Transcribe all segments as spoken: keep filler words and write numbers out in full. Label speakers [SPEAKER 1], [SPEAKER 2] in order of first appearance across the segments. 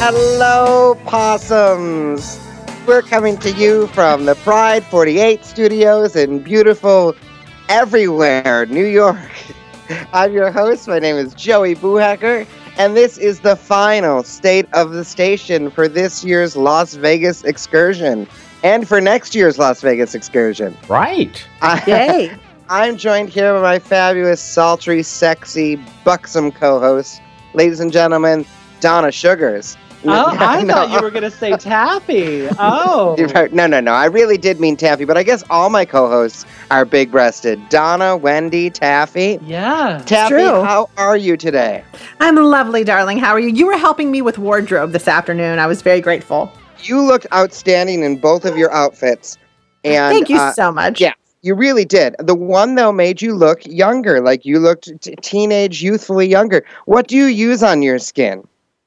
[SPEAKER 1] Hello, possums. We're coming to you from the Pride forty-eight studios in beautiful everywhere, New York. I'm your host. My name is Joey Buhacker, and this is the final state of the station for this year's Las Vegas excursion and for next year's Las Vegas excursion.
[SPEAKER 2] Right.
[SPEAKER 1] Yay. I'm joined here by my fabulous, sultry, sexy, buxom co-host, ladies and gentlemen, Donna Sugars.
[SPEAKER 3] Oh, I no. thought you were going to say Taffy. Oh.
[SPEAKER 1] No, no, no. I really did mean Taffy, but I guess all my co-hosts are big-breasted. Donna, Wendy, Taffy.
[SPEAKER 3] Yeah.
[SPEAKER 1] Taffy, true. How are you today?
[SPEAKER 4] I'm lovely, darling. How are you? You were helping me with wardrobe this afternoon. I was very grateful.
[SPEAKER 1] You looked outstanding in both of your outfits. And
[SPEAKER 4] thank you
[SPEAKER 1] uh,
[SPEAKER 4] so much.
[SPEAKER 1] Yeah, you really did. The one, though, made you look younger, like you looked t- teenage, youthfully younger. What do you use on your skin?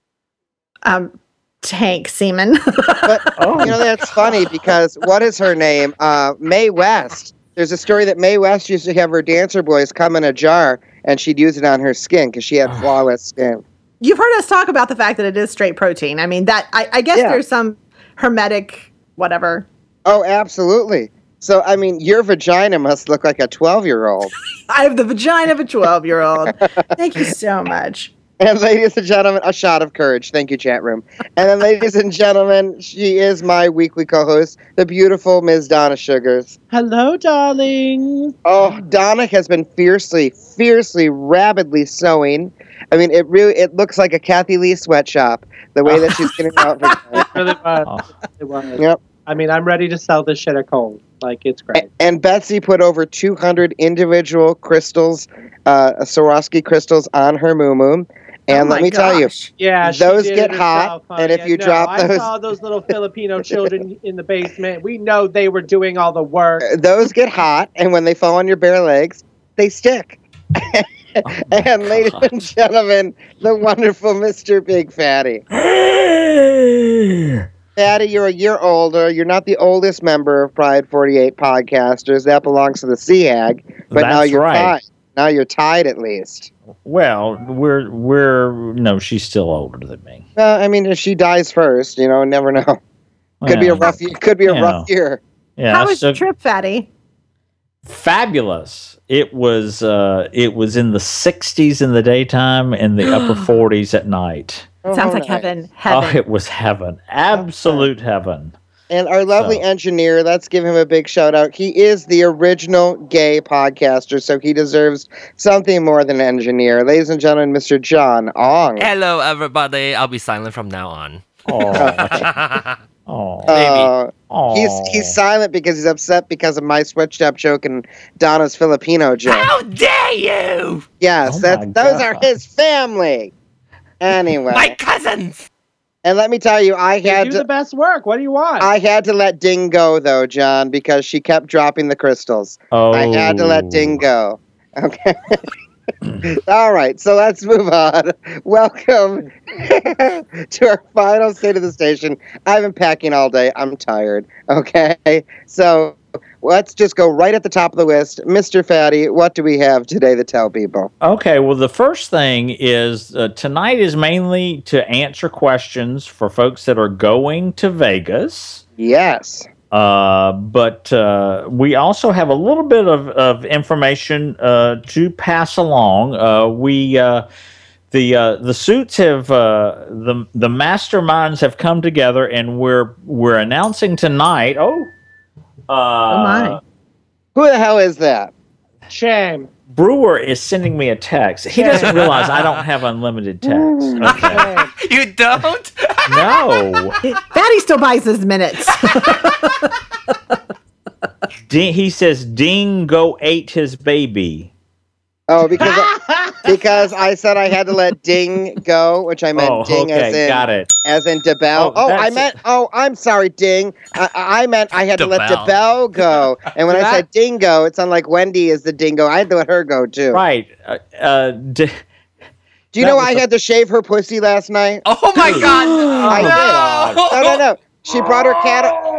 [SPEAKER 4] Um, tank semen.
[SPEAKER 1] But, oh. you know, that's funny because what is her name? Uh, Mae West. There's a story that Mae West used to have her dancer boys come in a jar and she'd use it on her skin because she had flawless skin.
[SPEAKER 4] You've heard us talk about the fact that it is straight protein. I mean, that I, I guess yeah. there's some hermetic whatever.
[SPEAKER 1] Oh, absolutely. So, I mean, your vagina must look like a twelve-year-old.
[SPEAKER 4] I have the vagina of a twelve-year-old. Thank you so much.
[SPEAKER 1] And ladies and gentlemen, a shot of courage. Thank you, chat room. And then, ladies and gentlemen, she is my weekly co-host, the beautiful Miz Donna Sugars.
[SPEAKER 3] Hello, darling.
[SPEAKER 1] Oh, Donna has been fiercely, fiercely, rabidly sewing. I mean, it really, it looks like a Kathy Lee sweatshop, the way that she's getting out.
[SPEAKER 3] It really was. It was. Yep. I mean, I'm ready to sell this shit at Kohl's. Like, it's great.
[SPEAKER 1] And, and Betsy put over two hundred individual crystals, uh, Swarovski crystals on her moo-moo. And
[SPEAKER 4] oh
[SPEAKER 1] let me
[SPEAKER 4] gosh.
[SPEAKER 1] tell you,
[SPEAKER 3] yeah,
[SPEAKER 1] those get hot, and if
[SPEAKER 3] yeah,
[SPEAKER 1] you
[SPEAKER 3] no,
[SPEAKER 1] drop
[SPEAKER 3] I
[SPEAKER 1] those...
[SPEAKER 3] I saw those little Filipino children in the basement. We know they were doing all the work.
[SPEAKER 1] Those get hot, and when they fall on your bare legs, they stick. oh and ladies God. and gentlemen, the wonderful Mister Big Fatty. Fatty, you're a year older. You're not the oldest member of Pride forty-eight podcasters. That belongs to the C A G. But
[SPEAKER 2] That's
[SPEAKER 1] now you're
[SPEAKER 2] right.
[SPEAKER 1] tied. Now you're tied at least.
[SPEAKER 2] Well, we're we're no, she's still older than me.
[SPEAKER 1] Well, I mean, if she dies first, you know, never know. Could yeah. be a rough. Could be a yeah. rough year.
[SPEAKER 4] Yeah. How was so, your trip, Fatty?
[SPEAKER 2] Fabulous. It was. Uh, it was in the sixties in the daytime and the upper forties at night.
[SPEAKER 4] Oh, Sounds like nice. heaven. Heaven.
[SPEAKER 2] Oh, it was heaven. Absolute okay. heaven.
[SPEAKER 1] And our lovely so. engineer, let's give him a big shout out. He is the original gay podcaster, so he deserves something more than an engineer. Ladies and gentlemen, Mister John Ong.
[SPEAKER 5] Hello, everybody. I'll be silent from now on.
[SPEAKER 2] Oh, oh,
[SPEAKER 1] uh, he's he's silent because he's upset because of my sweatshop joke and Donna's Filipino joke.
[SPEAKER 5] How dare you!
[SPEAKER 1] Yes,
[SPEAKER 2] oh
[SPEAKER 1] that's those are his family. Anyway,
[SPEAKER 5] my cousins.
[SPEAKER 1] And let me tell you, I
[SPEAKER 3] you
[SPEAKER 1] had
[SPEAKER 3] do
[SPEAKER 1] to,
[SPEAKER 3] the best work. What do you want?
[SPEAKER 1] I had to let Ding go, though, John, because she kept dropping the crystals.
[SPEAKER 2] Oh.
[SPEAKER 1] I had to let Ding go. Okay. All right, so let's move on. Welcome to our final state of the station. I've been packing all day. I'm tired. Okay, so let's just go right at the top of the list. Mister Fatty, what do we have today to tell people?
[SPEAKER 2] Okay, well, the first thing is uh, tonight is mainly to answer questions for folks that are going to Vegas.
[SPEAKER 1] Yes.
[SPEAKER 2] Uh, but uh, we also have a little bit of, of information uh, to pass along. Uh, we uh, the uh, the suits have uh, the the masterminds have come together, and we're we're announcing tonight. Oh, uh,
[SPEAKER 4] oh my!
[SPEAKER 1] Who the hell is that?
[SPEAKER 3] Shame.
[SPEAKER 2] Brewer is sending me a text. He doesn't realize I don't have unlimited text. Okay.
[SPEAKER 5] You don't?
[SPEAKER 2] No.
[SPEAKER 4] Fatty still buys his minutes.
[SPEAKER 2] D- he says Dingo ate his baby.
[SPEAKER 1] Oh, because I, because I said I had to let Ding go, which I meant
[SPEAKER 2] oh,
[SPEAKER 1] Ding
[SPEAKER 2] okay,
[SPEAKER 1] as in
[SPEAKER 2] got it.
[SPEAKER 1] as in DeBelle. Oh, oh I meant. Oh, I'm sorry, Ding. I, I meant I had to let DeBelle go, and when I said Dingo, it sounded like Wendy is the dingo. I had to let her go too.
[SPEAKER 2] Right. Uh, uh, d-
[SPEAKER 1] Do you know I a- had to shave her pussy last night?
[SPEAKER 5] Oh my God!
[SPEAKER 1] I
[SPEAKER 5] no.
[SPEAKER 1] did. No, no, no. She brought her cat.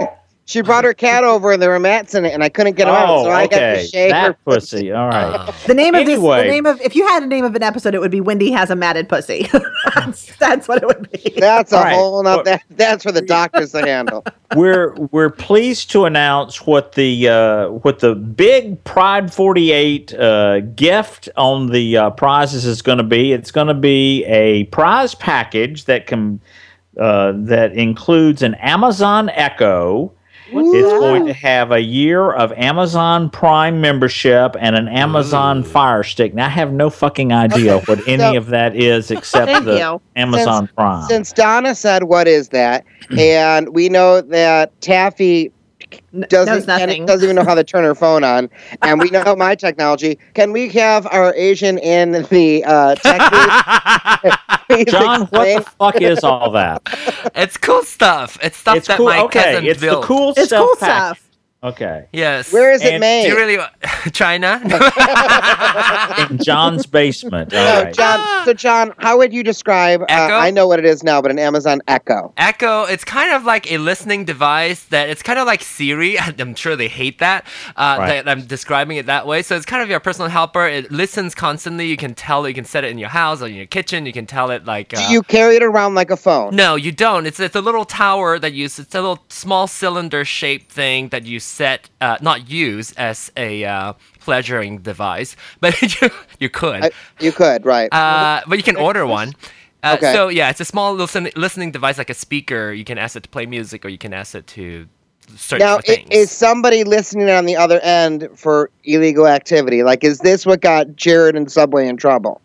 [SPEAKER 1] She brought her cat over and there were mats in it, and I couldn't get them
[SPEAKER 2] oh,
[SPEAKER 1] out, so I
[SPEAKER 2] okay.
[SPEAKER 1] got to shave
[SPEAKER 2] that
[SPEAKER 1] her pussy.
[SPEAKER 2] pussy. All right.
[SPEAKER 4] The name of
[SPEAKER 2] Anyway.
[SPEAKER 4] this, the name of, if you had a name of an episode, it would be Wendy Has a Matted Pussy. that's, that's what it would be.
[SPEAKER 1] That's a
[SPEAKER 2] All right.
[SPEAKER 1] whole nother, that, that's for the doctors to handle.
[SPEAKER 2] we're we're pleased to announce what the uh, what the big Pride forty-eight uh, gift on the uh, prizes is going to be. It's going to be a prize package that can uh, that includes an Amazon Echo. It's going to have a year of Amazon Prime membership and an Amazon
[SPEAKER 5] Ooh.
[SPEAKER 2] Fire Stick. Now, I have no fucking idea
[SPEAKER 1] Okay,
[SPEAKER 2] what any
[SPEAKER 1] so-
[SPEAKER 2] of that is except
[SPEAKER 4] Thank
[SPEAKER 2] the
[SPEAKER 4] you.
[SPEAKER 2] Amazon Prime.
[SPEAKER 1] Since Donna said, "What is that?" and we know that Taffy
[SPEAKER 4] N-
[SPEAKER 1] doesn't
[SPEAKER 4] knows nothing.
[SPEAKER 1] doesn't even know how to turn her phone on, and we know my technology. Can we have our Asian in the uh, tech booth? Please
[SPEAKER 2] John, what
[SPEAKER 1] explain?
[SPEAKER 2] the fuck is all that?
[SPEAKER 5] It's cool stuff. It's stuff
[SPEAKER 2] It's
[SPEAKER 5] that
[SPEAKER 2] cool.
[SPEAKER 5] my
[SPEAKER 2] Okay,
[SPEAKER 5] cousin
[SPEAKER 2] it's
[SPEAKER 5] built.
[SPEAKER 2] the cool
[SPEAKER 4] It's
[SPEAKER 2] stuff.
[SPEAKER 4] cool
[SPEAKER 2] pack-
[SPEAKER 4] stuff.
[SPEAKER 2] Okay,
[SPEAKER 5] Yes.
[SPEAKER 1] Where is it
[SPEAKER 2] And
[SPEAKER 1] made?
[SPEAKER 5] Do you really wa- China?
[SPEAKER 2] in John's basement. All
[SPEAKER 1] No,
[SPEAKER 2] right.
[SPEAKER 1] John. So, John, how would you describe? Uh,
[SPEAKER 5] Echo?
[SPEAKER 1] I know what it is now, but an Amazon Echo.
[SPEAKER 5] Echo, it's kind of like a listening device that it's kind of like Siri. I'm sure they hate that, uh,
[SPEAKER 2] Right.
[SPEAKER 5] that I'm describing it that way. So it's kind of your personal helper. It listens constantly. You can tell it, you can set it in your house or in your kitchen. You can tell it like. Uh,
[SPEAKER 1] Do you carry it around like a phone?
[SPEAKER 5] No, you don't. It's it's a little tower that you. It's a little small cylinder shaped thing that you set, uh, not use as a uh, pleasuring device, but you you could.
[SPEAKER 1] I, you could, right?
[SPEAKER 5] Uh, but you can order one. Uh,
[SPEAKER 1] Okay.
[SPEAKER 5] So yeah, it's a small listen- listening device like a speaker. You can ask it to play music, or you can ask it to search
[SPEAKER 1] Now,
[SPEAKER 5] for
[SPEAKER 1] i-
[SPEAKER 5] things.
[SPEAKER 1] is somebody listening on the other end for illegal activity? Like, is this what got Jared and Subway in trouble?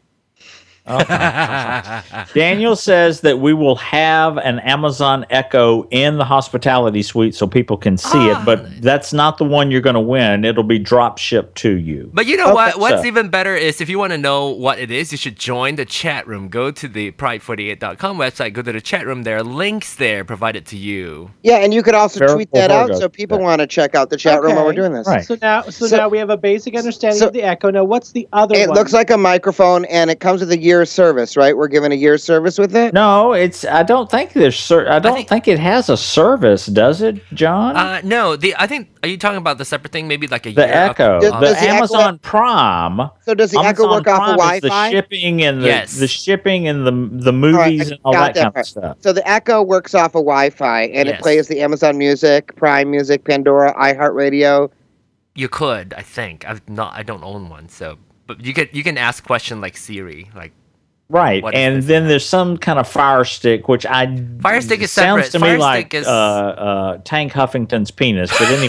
[SPEAKER 2] Daniel says that we will have an Amazon Echo in the hospitality suite so people can see
[SPEAKER 5] Ah.
[SPEAKER 2] it, but that's not the one you're going to win. It'll be drop shipped to you.
[SPEAKER 5] But you know
[SPEAKER 1] Okay,
[SPEAKER 5] what? What's
[SPEAKER 2] so-
[SPEAKER 5] even better is if you want to know what it is, you should join the chat room. Go to the pride forty-eight dot com website, go to the chat room. There are links there provided to you.
[SPEAKER 1] Yeah, and you could also
[SPEAKER 2] Very
[SPEAKER 1] tweet that out
[SPEAKER 2] Virgo
[SPEAKER 1] so people
[SPEAKER 2] today.
[SPEAKER 1] want to check out the chat room while we're
[SPEAKER 3] Okay.
[SPEAKER 1] doing this.
[SPEAKER 2] Right.
[SPEAKER 3] So now, so,
[SPEAKER 1] So-
[SPEAKER 3] now we have a basic understanding
[SPEAKER 1] so-
[SPEAKER 3] of the Echo. Now, what's the other
[SPEAKER 1] It
[SPEAKER 3] one?
[SPEAKER 1] looks like a microphone, and it comes with a year's service, right? We're giving a year's service with it.
[SPEAKER 2] No, it's. I don't think there's. Ser- I don't
[SPEAKER 5] think-
[SPEAKER 2] think, it has a service, does it, John?
[SPEAKER 5] Uh, no, the I think are you talking about the separate thing? Maybe like a
[SPEAKER 2] the
[SPEAKER 5] year up-
[SPEAKER 2] Echo,
[SPEAKER 1] Does-
[SPEAKER 2] the
[SPEAKER 1] does the Echo-
[SPEAKER 2] Amazon Prime.
[SPEAKER 1] So does the
[SPEAKER 2] Amazon
[SPEAKER 1] Echo work off
[SPEAKER 2] Prime
[SPEAKER 1] of
[SPEAKER 2] is
[SPEAKER 1] Wi-Fi?
[SPEAKER 2] The shipping and the
[SPEAKER 5] Yes.
[SPEAKER 2] the shipping and the the
[SPEAKER 1] All right,
[SPEAKER 2] movies
[SPEAKER 1] I
[SPEAKER 2] and all
[SPEAKER 1] got
[SPEAKER 2] that kind
[SPEAKER 1] part.
[SPEAKER 2] of stuff.
[SPEAKER 1] So the Echo works off of Wi-Fi, and
[SPEAKER 5] Yes.
[SPEAKER 1] it plays the Amazon Music, Prime Music, Pandora, iHeartRadio.
[SPEAKER 5] You could, I think. I've not. I don't own one, so but you can you can ask question like Siri, like
[SPEAKER 2] Right,
[SPEAKER 5] What is
[SPEAKER 2] and
[SPEAKER 5] this
[SPEAKER 2] then
[SPEAKER 5] now?
[SPEAKER 2] there's some kind of Fire Stick, which I
[SPEAKER 5] Fire Stick is
[SPEAKER 2] sounds
[SPEAKER 5] separate.
[SPEAKER 2] to
[SPEAKER 5] Fire
[SPEAKER 2] me like
[SPEAKER 5] Stick is-
[SPEAKER 2] uh, uh, Tank Huffington's penis. But anyway,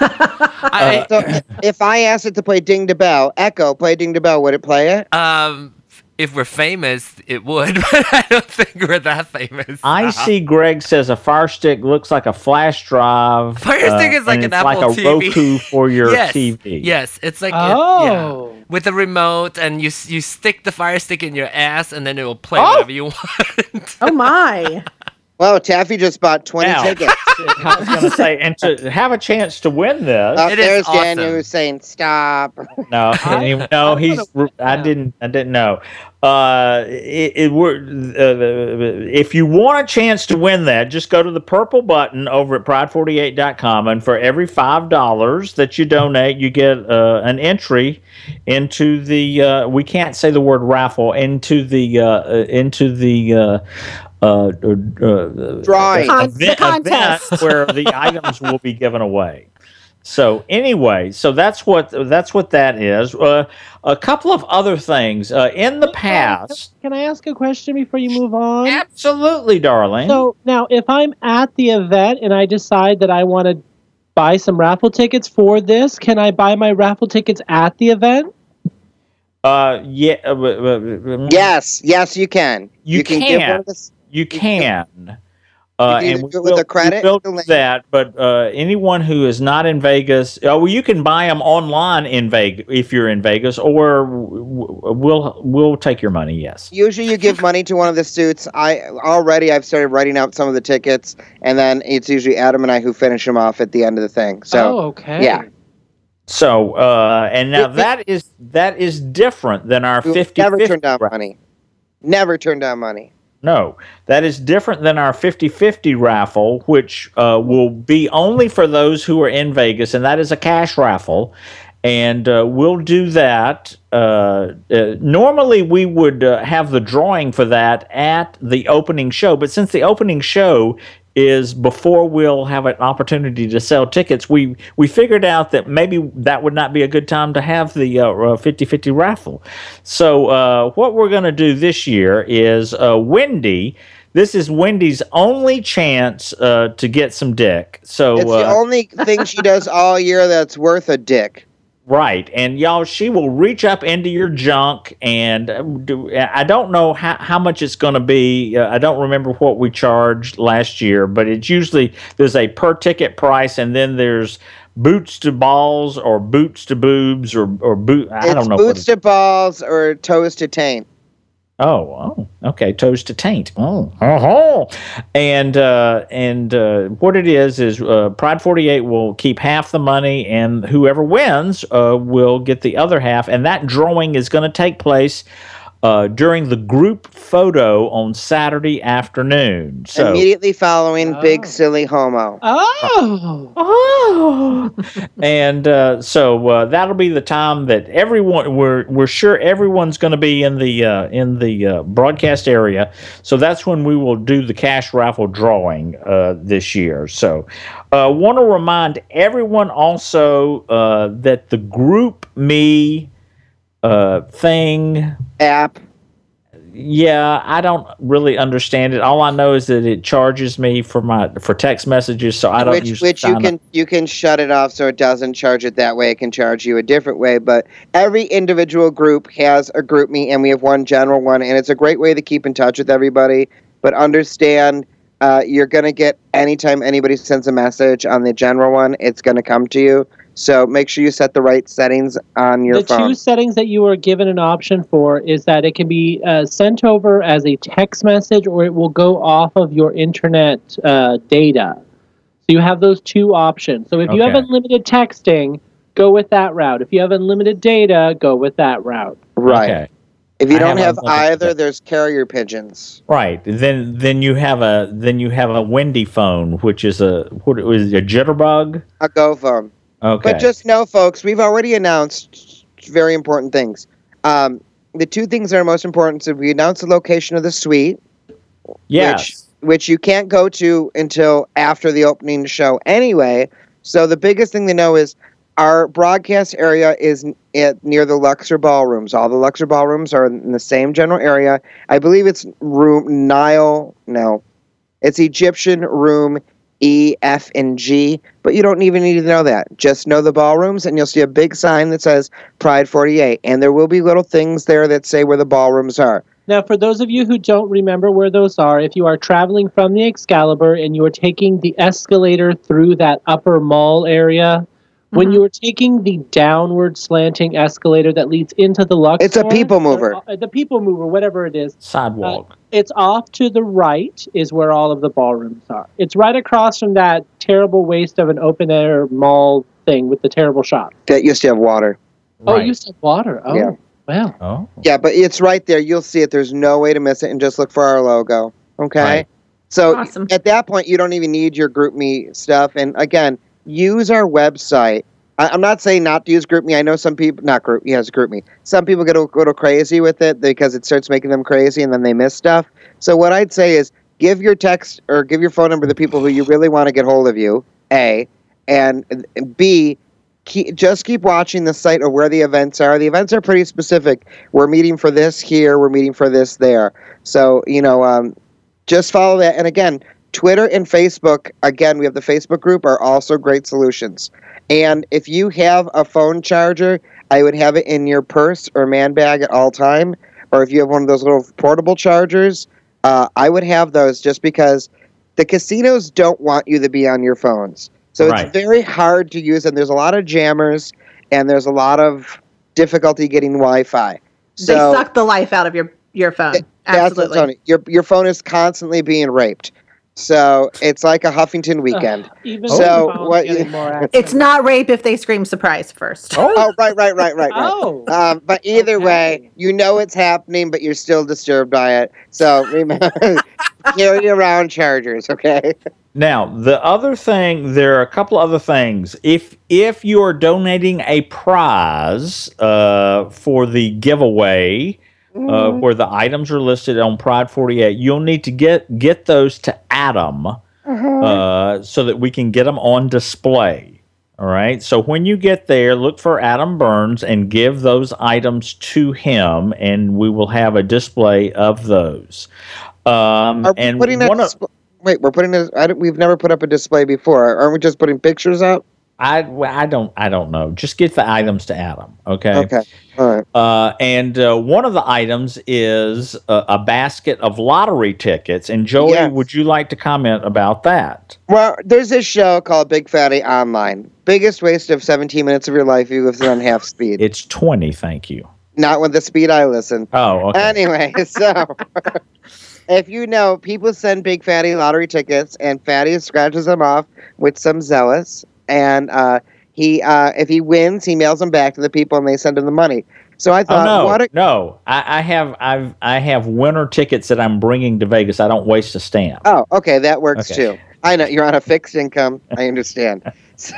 [SPEAKER 5] I,
[SPEAKER 1] So i- if I asked it to play Ding Da Bell, Echo, play Ding Da Bell, would it play it?
[SPEAKER 5] um, if we're famous, it would, but I don't think we're that famous.
[SPEAKER 2] I see Greg says a Fire Stick looks like a flash drive.
[SPEAKER 5] Fire
[SPEAKER 2] uh,
[SPEAKER 5] Stick is like
[SPEAKER 2] and
[SPEAKER 5] an
[SPEAKER 2] it's like
[SPEAKER 5] Apple
[SPEAKER 2] a
[SPEAKER 5] T V.
[SPEAKER 2] Roku for your
[SPEAKER 5] yes,
[SPEAKER 2] T V.
[SPEAKER 5] yes, it's like it-
[SPEAKER 3] Oh.
[SPEAKER 5] yeah, with a remote, and you s- you stick the Fire Stick in your ass, and then it will play
[SPEAKER 2] Oh!
[SPEAKER 5] whatever you want.
[SPEAKER 4] Oh my!
[SPEAKER 1] Well, Taffy just bought twenty
[SPEAKER 2] Now.
[SPEAKER 1] tickets.
[SPEAKER 2] I was going to say, and to have a chance to win this.
[SPEAKER 1] Up
[SPEAKER 5] It is
[SPEAKER 1] there's
[SPEAKER 5] awesome.
[SPEAKER 1] Daniel who's saying stop.
[SPEAKER 2] No, he- no,
[SPEAKER 3] I
[SPEAKER 2] he's.
[SPEAKER 3] wanna-
[SPEAKER 2] I didn't. I didn't know. Uh, it, it were uh, if you want a chance to win that, just go to the purple button over at pride forty-eight dot com, and for every five dollars that you donate, you get uh, an entry into the. Uh, we can't say the word raffle into the uh, uh, into the. Uh, uh, uh,
[SPEAKER 1] Drawing.
[SPEAKER 4] Con-
[SPEAKER 2] event,
[SPEAKER 4] the contest.
[SPEAKER 2] event where the items will be given away. So anyway, so that's what that's what that is. Uh, a couple of other things uh, in the past.
[SPEAKER 3] Can I ask a question before you move on?
[SPEAKER 2] Absolutely, darling.
[SPEAKER 3] So now, if I'm at the event and I decide that I want to buy some raffle tickets for this, can I buy my raffle tickets at the event?
[SPEAKER 2] uh, yeah, uh, uh, uh,
[SPEAKER 1] Yes, yes, you can.
[SPEAKER 2] You
[SPEAKER 1] give
[SPEAKER 2] can.
[SPEAKER 1] one of the-
[SPEAKER 2] you can. Uh,
[SPEAKER 1] You can
[SPEAKER 2] and
[SPEAKER 1] either
[SPEAKER 2] we
[SPEAKER 1] do it with
[SPEAKER 2] will,
[SPEAKER 1] a credit
[SPEAKER 2] we will
[SPEAKER 1] or the
[SPEAKER 2] do
[SPEAKER 1] link.
[SPEAKER 2] that, but uh, anyone who is not in Vegas, oh, well, you can buy them online in Vegas if you're in Vegas, or w- w- we'll we'll take your money. Yes.
[SPEAKER 1] Usually, you give money to one of the suits. I already I've started writing out some of the tickets, and then it's usually Adam and I who finish them off at the end of the thing. So
[SPEAKER 3] oh, okay.
[SPEAKER 1] yeah.
[SPEAKER 2] So, uh, and now
[SPEAKER 1] It- it-
[SPEAKER 2] that is that is different than our
[SPEAKER 1] we'll
[SPEAKER 2] fifty
[SPEAKER 1] never
[SPEAKER 2] fifty
[SPEAKER 1] turn down
[SPEAKER 2] bracket.
[SPEAKER 1] money. Never turn down money.
[SPEAKER 2] No, that is different than our fifty-fifty raffle, which uh, will be only for those who are in Vegas, and that is a cash raffle. And uh, we'll do that. Uh, uh, normally, we would uh, have the drawing for that at the opening show, but since the opening show is before we'll have an opportunity to sell tickets, we we figured out that maybe that would not be a good time to have the uh, fifty-fifty raffle. So uh, what we're going to do this year is uh, Wendy. This is Wendy's only chance uh, to get some dick. So
[SPEAKER 1] it's the
[SPEAKER 2] uh,
[SPEAKER 1] only thing she does all year that's worth a dick.
[SPEAKER 2] Right. And y'all, she will reach up into your junk, and uh, do, I don't know how, how much it's going to be. Uh, I don't remember what we charged last year, but it's usually there's a per ticket price, and then there's boots to balls or boots to boobs or, or boot. I
[SPEAKER 1] it's
[SPEAKER 2] don't know.
[SPEAKER 1] Boots to balls or toes to taint.
[SPEAKER 2] Oh, oh, okay. Toes to taint. Oh, oh, and uh, and uh, what it is is uh, Pride forty-eight will keep half the money, and whoever wins uh, will get the other half. And that drawing is going to take place uh, during the group photo on Saturday afternoon. So
[SPEAKER 1] immediately following
[SPEAKER 3] Oh.
[SPEAKER 1] Big Silly Homo.
[SPEAKER 3] Oh.
[SPEAKER 2] Oh, and uh, so uh, that'll be the time that everyone we're we're sure everyone's going to be in the uh, in the uh, broadcast area. So that's when we will do the cash raffle drawing uh, this year. So uh, want to remind everyone also uh, that the Group Me uh, thing.
[SPEAKER 1] App.
[SPEAKER 2] Yeah, I don't really understand it. All I know is that it charges me for my for text messages, so I don't
[SPEAKER 1] Which,
[SPEAKER 2] usually
[SPEAKER 1] which you
[SPEAKER 2] sign
[SPEAKER 1] can
[SPEAKER 2] up.
[SPEAKER 1] you can shut it off so it doesn't charge it that way. It can charge you a different way. But every individual group has a group me, and we have one general one, and it's a great way to keep in touch with everybody. But understand, uh, you're going to get anytime anybody sends a message on the general one, it's going to come to you. So make sure you set the right settings on your
[SPEAKER 3] the
[SPEAKER 1] phone.
[SPEAKER 3] two settings that you were given an option for is that it can be uh, sent over as a text message, or it will go off of your internet uh, data. So you have those two options. So if you have
[SPEAKER 2] Okay.
[SPEAKER 3] unlimited texting, go with that route. If you have unlimited data, go with that route.
[SPEAKER 1] Right.
[SPEAKER 2] Okay.
[SPEAKER 1] If you
[SPEAKER 2] I
[SPEAKER 1] don't
[SPEAKER 2] have
[SPEAKER 1] have
[SPEAKER 2] unlimited
[SPEAKER 1] either,
[SPEAKER 2] data.
[SPEAKER 1] there's carrier pigeons.
[SPEAKER 2] Right. Then then you have a then you have a Wendy phone, which is a what is it, a jitterbug?
[SPEAKER 1] A Go phone.
[SPEAKER 2] Okay.
[SPEAKER 1] But just know, folks, we've already announced very important things. Um, the two things that are most important is we announced the location of the suite,
[SPEAKER 2] yes.
[SPEAKER 1] which, which you can't go to until after the opening show anyway. So the biggest thing to know is our broadcast area is n- at, near the Luxor ballrooms. All the Luxor ballrooms are in the same general area. I believe it's room Nile. No, it's Egyptian room E, F, and G, but you don't even need to know that. Just know the ballrooms, and you'll see a big sign that says Pride forty-eight, and there will be little things there that say where the ballrooms are.
[SPEAKER 3] Now, for those of you who don't remember where those are, if you are traveling from the Excalibur and you are taking the escalator through that upper mall area, when you are taking the downward slanting escalator that leads into the Luxor...
[SPEAKER 1] It's a people mover.
[SPEAKER 3] or, uh, the people mover, whatever it is.
[SPEAKER 2] Sidewalk.
[SPEAKER 3] Uh, it's off to the right is where all of the ballrooms are. It's right across from that terrible waste of an open-air mall thing with the terrible shop.
[SPEAKER 1] That used to have water.
[SPEAKER 3] Oh,
[SPEAKER 2] Right.
[SPEAKER 3] you said water. Oh,
[SPEAKER 1] Yeah.
[SPEAKER 3] wow.
[SPEAKER 2] Oh.
[SPEAKER 1] Yeah, but it's right there. You'll see it. There's no way to miss it, and just look for our logo. Okay?
[SPEAKER 2] Right.
[SPEAKER 1] So
[SPEAKER 4] Awesome.
[SPEAKER 1] at that point, you don't even need your GroupMe stuff. And again, use our website. I, I'm not saying not to use GroupMe. I know some people, not Group, yes, GroupMe. Some people get a little crazy with it because it starts making them crazy, and then they miss stuff. So what I'd say is give your text or give your phone number to the people who you really want to get hold of you, A, and B, keep, just keep watching the site of where the events are. The events are pretty specific. We're meeting for this here. We're meeting for this there. So, you know, um, just follow that. And again, Twitter and Facebook, again, we have the Facebook group, are also great solutions. And if you have a phone charger, I would have it in your purse or man bag at all time. Or if you have one of those little portable chargers, uh, I would have those just because the casinos don't want you to be on your phones. So
[SPEAKER 2] Right.
[SPEAKER 1] it's very hard to use, and there's a lot of jammers, and there's a lot of difficulty getting Wi-Fi. So
[SPEAKER 4] they suck the life out of your, your phone.
[SPEAKER 1] Th- That's what's
[SPEAKER 4] Absolutely.
[SPEAKER 1] on it. Your your phone is constantly being raped. So it's like a Huffington weekend.
[SPEAKER 3] Uh, even
[SPEAKER 1] so
[SPEAKER 3] the
[SPEAKER 1] what?
[SPEAKER 3] getting
[SPEAKER 1] You,
[SPEAKER 3] more accent.
[SPEAKER 4] It's not rape if they scream surprise first.
[SPEAKER 2] Oh,
[SPEAKER 1] oh, right, right, right, right, right.
[SPEAKER 3] Oh.
[SPEAKER 1] Um, but either
[SPEAKER 3] Okay.
[SPEAKER 1] way, you know it's happening, but you're still disturbed by it. So remember, carry around chargers, okay?
[SPEAKER 2] now the other thing, there are a couple other things. If if you are donating a prize uh, for the giveaway, uh, where the items are listed on Pride forty-eight, you'll need to get get those to Adam uh, so that we can get them on display. All right. So when you get there, look for Adam Burns and give those items to him, and we will have a display of those. Um,
[SPEAKER 1] Are we
[SPEAKER 2] and
[SPEAKER 1] putting a
[SPEAKER 2] one of,
[SPEAKER 1] display? Wait, we're putting a. I don't, we've never put up a display before. Aren't we just putting pictures up?
[SPEAKER 2] I, well, I don't I don't know. Just get the items to Adam. Okay.
[SPEAKER 1] Okay. All right.
[SPEAKER 2] Uh, and uh, one of the items is a, a basket of lottery tickets. And Joey,
[SPEAKER 1] Yes.
[SPEAKER 2] would you like to comment about that?
[SPEAKER 1] Well, there's this show called Big Fatty Online. Biggest waste of seventeen minutes of your life if you listen on half speed.
[SPEAKER 2] It's twenty. Thank you.
[SPEAKER 1] Not with the speed I listen.
[SPEAKER 2] Oh, okay.
[SPEAKER 1] Anyway, so if you know, people send Big Fatty lottery tickets, and Fatty scratches them off with some zealous, and uh, he, uh, if he wins, he mails them back to the people, and they send him the money. So I
[SPEAKER 2] Oh
[SPEAKER 1] thought,
[SPEAKER 2] no,
[SPEAKER 1] what? A,
[SPEAKER 2] no! I, I have I've I have winter tickets that I'm bringing to Vegas. I don't waste a stamp.
[SPEAKER 1] oh, okay, that works
[SPEAKER 2] Okay.
[SPEAKER 1] too. I know you're on a fixed income. I understand. So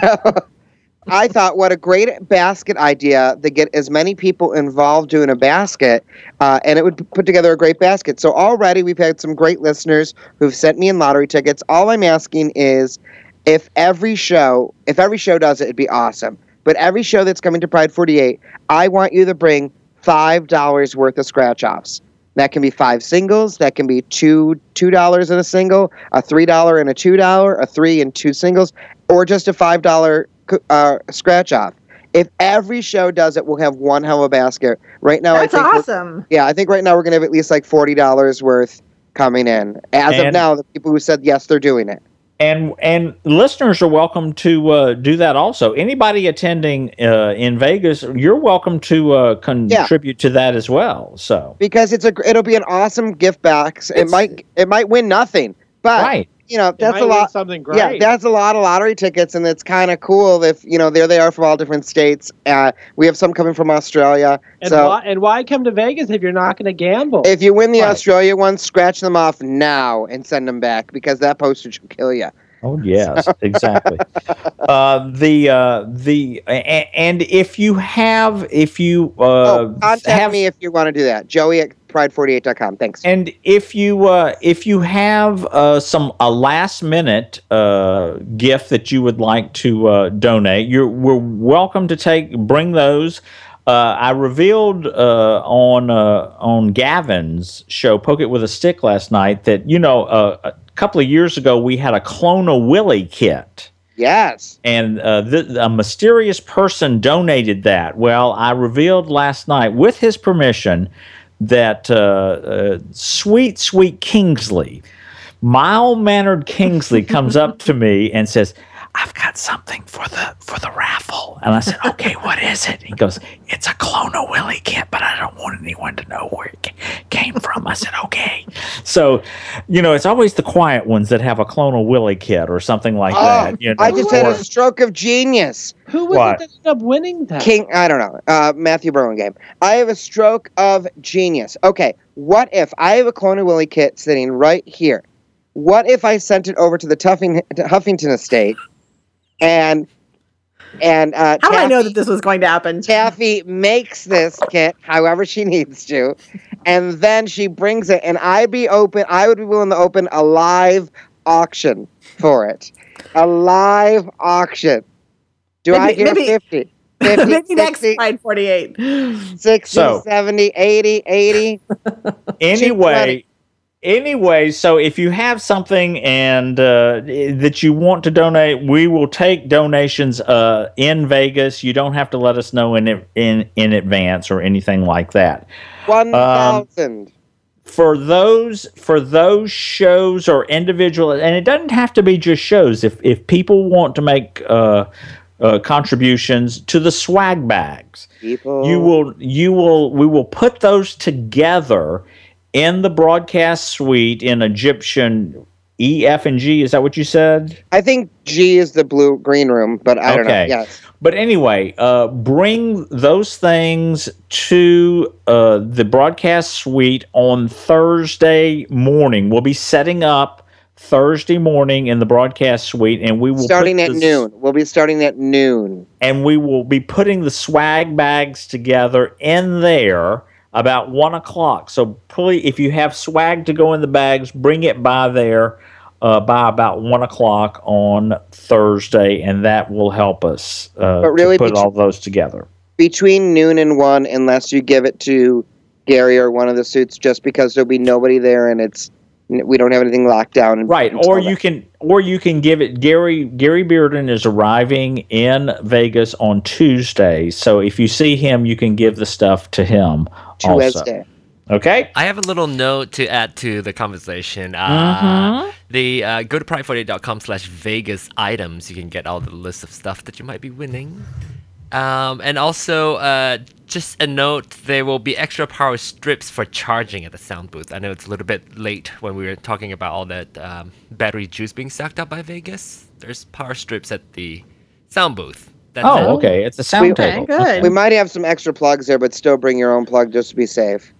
[SPEAKER 1] I thought, what a great basket idea to get as many people involved doing a basket, uh, and it would p- put together a great basket. So already we've had some great listeners who've sent me in lottery tickets. All I'm asking is, if every show, if every show does it, it'd be awesome. But every show that's coming to Pride forty-eight, I want you to bring five dollars worth of scratch-offs. That can be five singles. That can be two two dollars in a single, a three dollar and a two dollar, a three and two singles, or just a five dollar uh, scratch off. If every show does it, we'll have one hell of a basket. Right now,
[SPEAKER 4] That's
[SPEAKER 1] I think we're-
[SPEAKER 4] awesome.
[SPEAKER 1] yeah, I think right now we're gonna have at least like forty dollars worth coming in. As of
[SPEAKER 2] And-
[SPEAKER 1] now, the people who said yes, they're doing it.
[SPEAKER 2] And and listeners are welcome to uh, do that also. Anybody attending uh, in Vegas, you're welcome to uh, contribute to that as well. So
[SPEAKER 1] Because it's a gr- it'll be an awesome gift box. It
[SPEAKER 2] It's-
[SPEAKER 1] might it might win nothing, but
[SPEAKER 2] right.
[SPEAKER 1] you know
[SPEAKER 3] It
[SPEAKER 1] that's
[SPEAKER 3] might
[SPEAKER 1] a
[SPEAKER 3] win
[SPEAKER 1] lot.
[SPEAKER 3] Something great.
[SPEAKER 1] Yeah, that's a lot of lottery tickets, and it's kind of cool if, you know, there they are from all different states. Uh, we have some coming from Australia.
[SPEAKER 3] and,
[SPEAKER 1] so
[SPEAKER 3] why, and why come to Vegas if you're not going to gamble?
[SPEAKER 1] if you win the
[SPEAKER 2] Right.
[SPEAKER 1] Australia ones, scratch them off now and send them back, because that postage will kill you.
[SPEAKER 2] Oh yes, exactly. uh, the uh, the a- and if you have if you uh,
[SPEAKER 1] oh, contact
[SPEAKER 2] have
[SPEAKER 1] me if you want to do that. Joey at pride forty-eight dot com. Thanks.
[SPEAKER 2] and if you uh, if you have uh, some a last minute uh, gift that you would like to uh, donate, you're we're welcome to take bring those. Uh, I revealed uh, on uh, on Gavin's show, Poke It with a Stick, last night that, you know, uh, a couple of years ago we had a Clone a Willy kit.
[SPEAKER 1] Yes.
[SPEAKER 2] And uh, th- a mysterious person donated that. Well, I revealed last night, with his permission, that uh, uh, sweet, sweet Kingsley, mild-mannered Kingsley, comes up to me and says, "I've got something for the for the raffle." And I said, "Okay, what is it?" He goes, "It's a Clone a Willy kit, but I don't want anyone to know where it ca- came from." I said, "Okay." So, you know, it's always the quiet ones that have a Clone a Willy kit or something like
[SPEAKER 1] Oh,
[SPEAKER 2] that. You know,
[SPEAKER 1] I just had
[SPEAKER 2] or-
[SPEAKER 1] a stroke of genius.
[SPEAKER 3] Who was
[SPEAKER 2] What?
[SPEAKER 3] it that ended up winning that?
[SPEAKER 1] King, I don't know. Uh, Matthew Burlingame. I have a stroke of genius. Okay, what if I have a Clone a Willy kit sitting right here? What if I sent it over to the Tuffing, to Huffington estate, and and uh,
[SPEAKER 4] How did I know
[SPEAKER 1] Taffy-
[SPEAKER 4] that this was going to happen?
[SPEAKER 1] Taffy makes this kit however she needs to, and then she brings it, and I'd be open. I would be willing to open a live auction for it, a live auction. Do
[SPEAKER 4] Maybe-
[SPEAKER 1] I hear
[SPEAKER 4] maybe-
[SPEAKER 1] fifty? fifty,
[SPEAKER 4] Maybe next
[SPEAKER 1] sixty,
[SPEAKER 4] Pride forty-eight.
[SPEAKER 1] sixty,
[SPEAKER 2] So-
[SPEAKER 1] seventy, eighty, eighty.
[SPEAKER 2] anyway anyway so if you have something and uh, that you want to donate, we will take donations uh, in Vegas. You don't have to let us know in in in advance or anything like that.
[SPEAKER 1] one thousand.
[SPEAKER 2] For those for those shows or individual, and it doesn't have to be just shows, if if people want to make uh, uh, contributions to the swag bags,
[SPEAKER 1] People.
[SPEAKER 2] you will you will we will put those together in the broadcast suite in Egyptian E, F, and G. Is that what you said?
[SPEAKER 1] I think G is the blue green room, but I don't
[SPEAKER 2] Okay.
[SPEAKER 1] know. Yes.
[SPEAKER 2] But anyway, uh, bring those things to uh, the broadcast suite on Thursday morning. We'll be setting up Thursday morning in the broadcast suite, and we will
[SPEAKER 1] Starting
[SPEAKER 2] put
[SPEAKER 1] at
[SPEAKER 2] the-
[SPEAKER 1] noon. We'll be starting at noon.
[SPEAKER 2] and we will be putting the swag bags together in there about one o'clock. So please, if you have swag to go in the bags, bring it by there uh, by about one o'clock on Thursday, and that will help us uh,
[SPEAKER 1] But really
[SPEAKER 2] to put
[SPEAKER 1] bet-
[SPEAKER 2] all those together.
[SPEAKER 1] Between noon and one, unless you give it to Gary or one of the suits, just because there'll be nobody there and it's we don't have anything locked down. And,
[SPEAKER 2] Right,
[SPEAKER 1] until
[SPEAKER 2] or
[SPEAKER 1] then.
[SPEAKER 2] you can, or you can give it. Gary Gary Bearden is arriving in Vegas on Tuesday, so if you see him, you can give the stuff to him. Also,
[SPEAKER 1] Tuesday.
[SPEAKER 2] okay.
[SPEAKER 5] I have a little note to add to the conversation. Uh, The uh, go to pride forty-eight dot com slash Vegas items. You can get all the list of stuff that you might be winning. Um, and also, uh, just a note: there will be extra power strips for charging at the sound booth. I know it's a little bit late when we were talking about all that um, battery juice being sucked up by Vegas. There's power strips at the sound booth. That's it.
[SPEAKER 2] Oh, okay. It's a sound
[SPEAKER 1] We-
[SPEAKER 2] table.
[SPEAKER 4] Okay, good.
[SPEAKER 1] We might have some extra plugs there, but still bring your own plug just to be safe.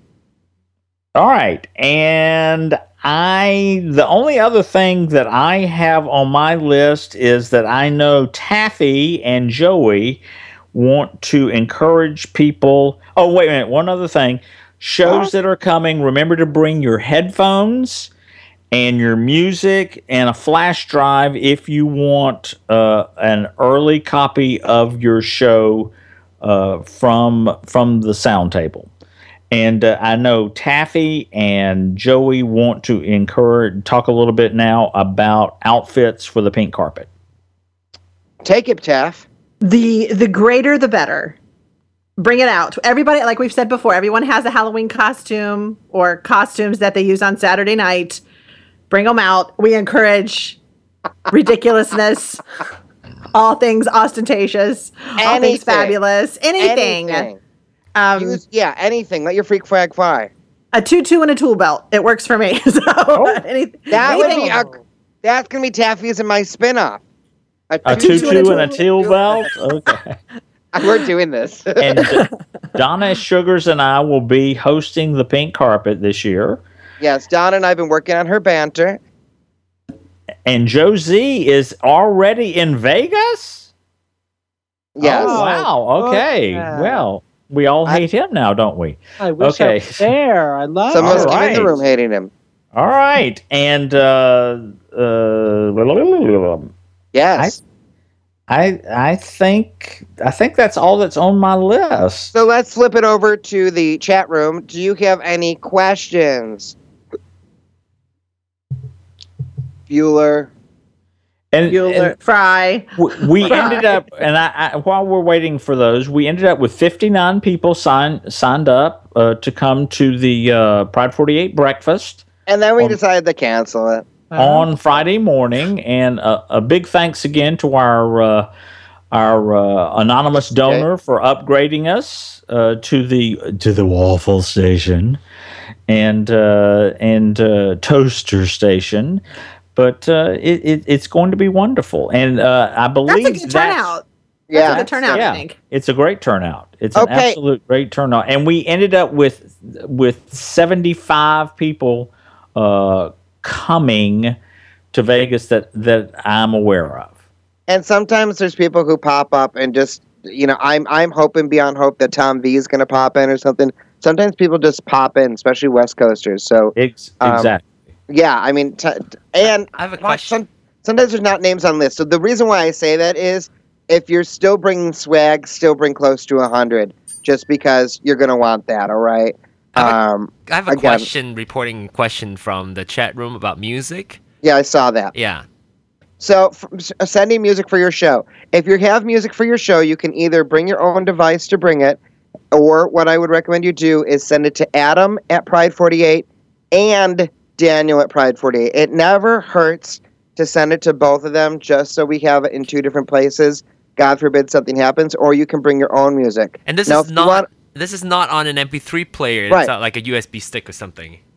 [SPEAKER 2] All right. And I, the only other thing that I have on my list is that I know Taffy and Joey want to encourage people. Oh, wait a minute. One other thing. Shows that are coming, remember to bring your headphones and your music and a flash drive if you want uh, an early copy of your show uh, from from the sound table. And uh, I know Taffy and Joey want to encourage, talk a little bit now about outfits for the pink carpet.
[SPEAKER 1] Take it, Taff.
[SPEAKER 4] The the greater the better. Bring it out. Everybody, like we've said before, everyone has a Halloween costume or costumes that they use on Saturday night. Bring them out. We encourage ridiculousness, all things ostentatious, all things
[SPEAKER 1] Anything.
[SPEAKER 4] fabulous, anything.
[SPEAKER 1] Anything.
[SPEAKER 4] Um,
[SPEAKER 1] Use, yeah, anything. Let your freak flag fly.
[SPEAKER 4] a tutu and a tool belt. It works for me. So any,
[SPEAKER 1] That would
[SPEAKER 4] anything.
[SPEAKER 1] be a, that's gonna be Taffy's and my spinoff.
[SPEAKER 2] A
[SPEAKER 1] tutu
[SPEAKER 2] tutu and a teal belt? Okay.
[SPEAKER 1] We're doing this.
[SPEAKER 2] And uh, Donna Sugars and I will be hosting the pink carpet this year.
[SPEAKER 1] Yes, Donna and I have been working on her banter.
[SPEAKER 2] And Joe Z is already in Vegas?
[SPEAKER 1] Yes.
[SPEAKER 2] Oh, wow. Okay.
[SPEAKER 3] yeah.
[SPEAKER 2] Well, we all hate him now, don't we?
[SPEAKER 3] I wish I
[SPEAKER 2] Okay.
[SPEAKER 3] was there. I love
[SPEAKER 1] Some of us
[SPEAKER 2] All
[SPEAKER 3] it.
[SPEAKER 1] came in the
[SPEAKER 2] right.
[SPEAKER 1] room hating him.
[SPEAKER 2] All right. And uh, uh,
[SPEAKER 1] Yes.
[SPEAKER 2] I I think I think that's all that's on my list.
[SPEAKER 1] So let's flip it over to the chat room. Do you have any questions? Bueller.
[SPEAKER 2] And,
[SPEAKER 4] Bueller,
[SPEAKER 2] and
[SPEAKER 4] Fry.
[SPEAKER 2] w- we ended up, and I, I while we're waiting for those, we ended up with fifty-nine people signed signed up uh, to come to the uh, Pride forty-eight breakfast
[SPEAKER 1] And then we
[SPEAKER 2] Um,
[SPEAKER 1] decided to cancel it.
[SPEAKER 2] on Friday morning. And uh, a big thanks again to our uh, our uh, anonymous donor for upgrading us uh, to the to the waffle station and uh, and uh, toaster station. But uh, it, it, it's going to be wonderful, and uh, I believe
[SPEAKER 4] That's a good turnout.
[SPEAKER 1] Yeah.
[SPEAKER 4] That's a good turnout,
[SPEAKER 2] yeah,
[SPEAKER 4] I think.
[SPEAKER 2] it's a great turnout. It's an
[SPEAKER 1] Okay.
[SPEAKER 2] absolute great turnout, and we ended up with with seventy-five people uh, coming to Vegas that that I'm aware of.
[SPEAKER 1] And sometimes there's people who pop up and just, you know, I'm I'm hoping beyond hope that Tom V is going to pop in or something. Sometimes people just pop in, especially West Coasters. So
[SPEAKER 2] Ex-
[SPEAKER 1] Um,
[SPEAKER 2] exactly.
[SPEAKER 1] yeah, I mean, t- t- and
[SPEAKER 5] I have a
[SPEAKER 1] well,
[SPEAKER 5] question.
[SPEAKER 1] some- sometimes there's not names on lists. So the reason why I say that is, if you're still bringing swag, still bring close to a hundred, just because you're going to want that. All right.
[SPEAKER 5] I have
[SPEAKER 1] Um,
[SPEAKER 5] I have a
[SPEAKER 1] Again.
[SPEAKER 5] question, reporting question from the chat room about music.
[SPEAKER 1] yeah, I saw that.
[SPEAKER 5] Yeah.
[SPEAKER 1] So, f- s- sending music for your show. If you have music for your show, you can either bring your own device to bring it, or what I would recommend you do is send it to Adam at Pride forty-eight and Daniel at Pride forty-eight. It never hurts to send it to both of them just so we have it in two different places. God forbid something happens, or you can bring your own music.
[SPEAKER 5] And this
[SPEAKER 1] Now,
[SPEAKER 5] is
[SPEAKER 1] if you
[SPEAKER 5] not
[SPEAKER 1] want-
[SPEAKER 5] this is not on an M P three player. It's
[SPEAKER 1] Right.
[SPEAKER 5] not like a U S B stick or something.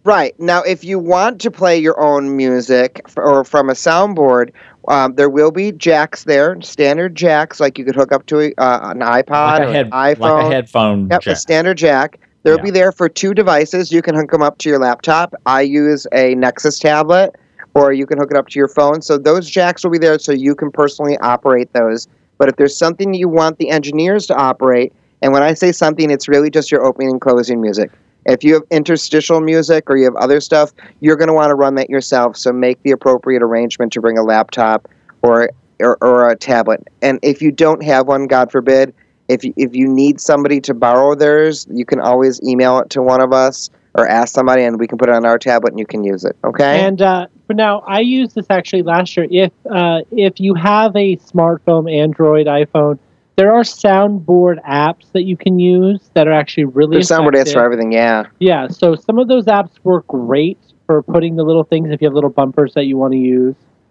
[SPEAKER 1] Right. Now, if you want to play your own music f- or from a soundboard, um, there will be jacks there, standard jacks, like you could hook up to a, uh, an iPod
[SPEAKER 2] Like
[SPEAKER 1] or
[SPEAKER 2] a, head,
[SPEAKER 1] an iPhone.
[SPEAKER 2] like a headphone
[SPEAKER 1] Yep,
[SPEAKER 2] jack.
[SPEAKER 1] a standard jack. They'll
[SPEAKER 2] Yeah.
[SPEAKER 1] be there for two devices. You can hook them up to your laptop. I use a Nexus tablet, or you can hook it up to your phone. So those jacks will be there so you can personally operate those. But if there's something you want the engineers to operate, and when I say something, it's really just your opening and closing music. If you have interstitial music or you have other stuff, you're going to want to run that yourself. So make the appropriate arrangement to bring a laptop or or, or a tablet. And if you don't have one, God forbid, if you, if you need somebody to borrow theirs, you can always email it to one of us or ask somebody, and we can put it on our tablet and you can use it. Okay?
[SPEAKER 3] And uh, for now, I used this actually last year. If uh, if you have a smartphone, Android, iPhone, there are soundboard apps that you can use that are actually really
[SPEAKER 1] There's soundboard apps
[SPEAKER 3] effective.
[SPEAKER 1] for everything. Yeah.
[SPEAKER 3] Yeah, so some of those apps work great for putting the little things if you have little bumpers that you want to use.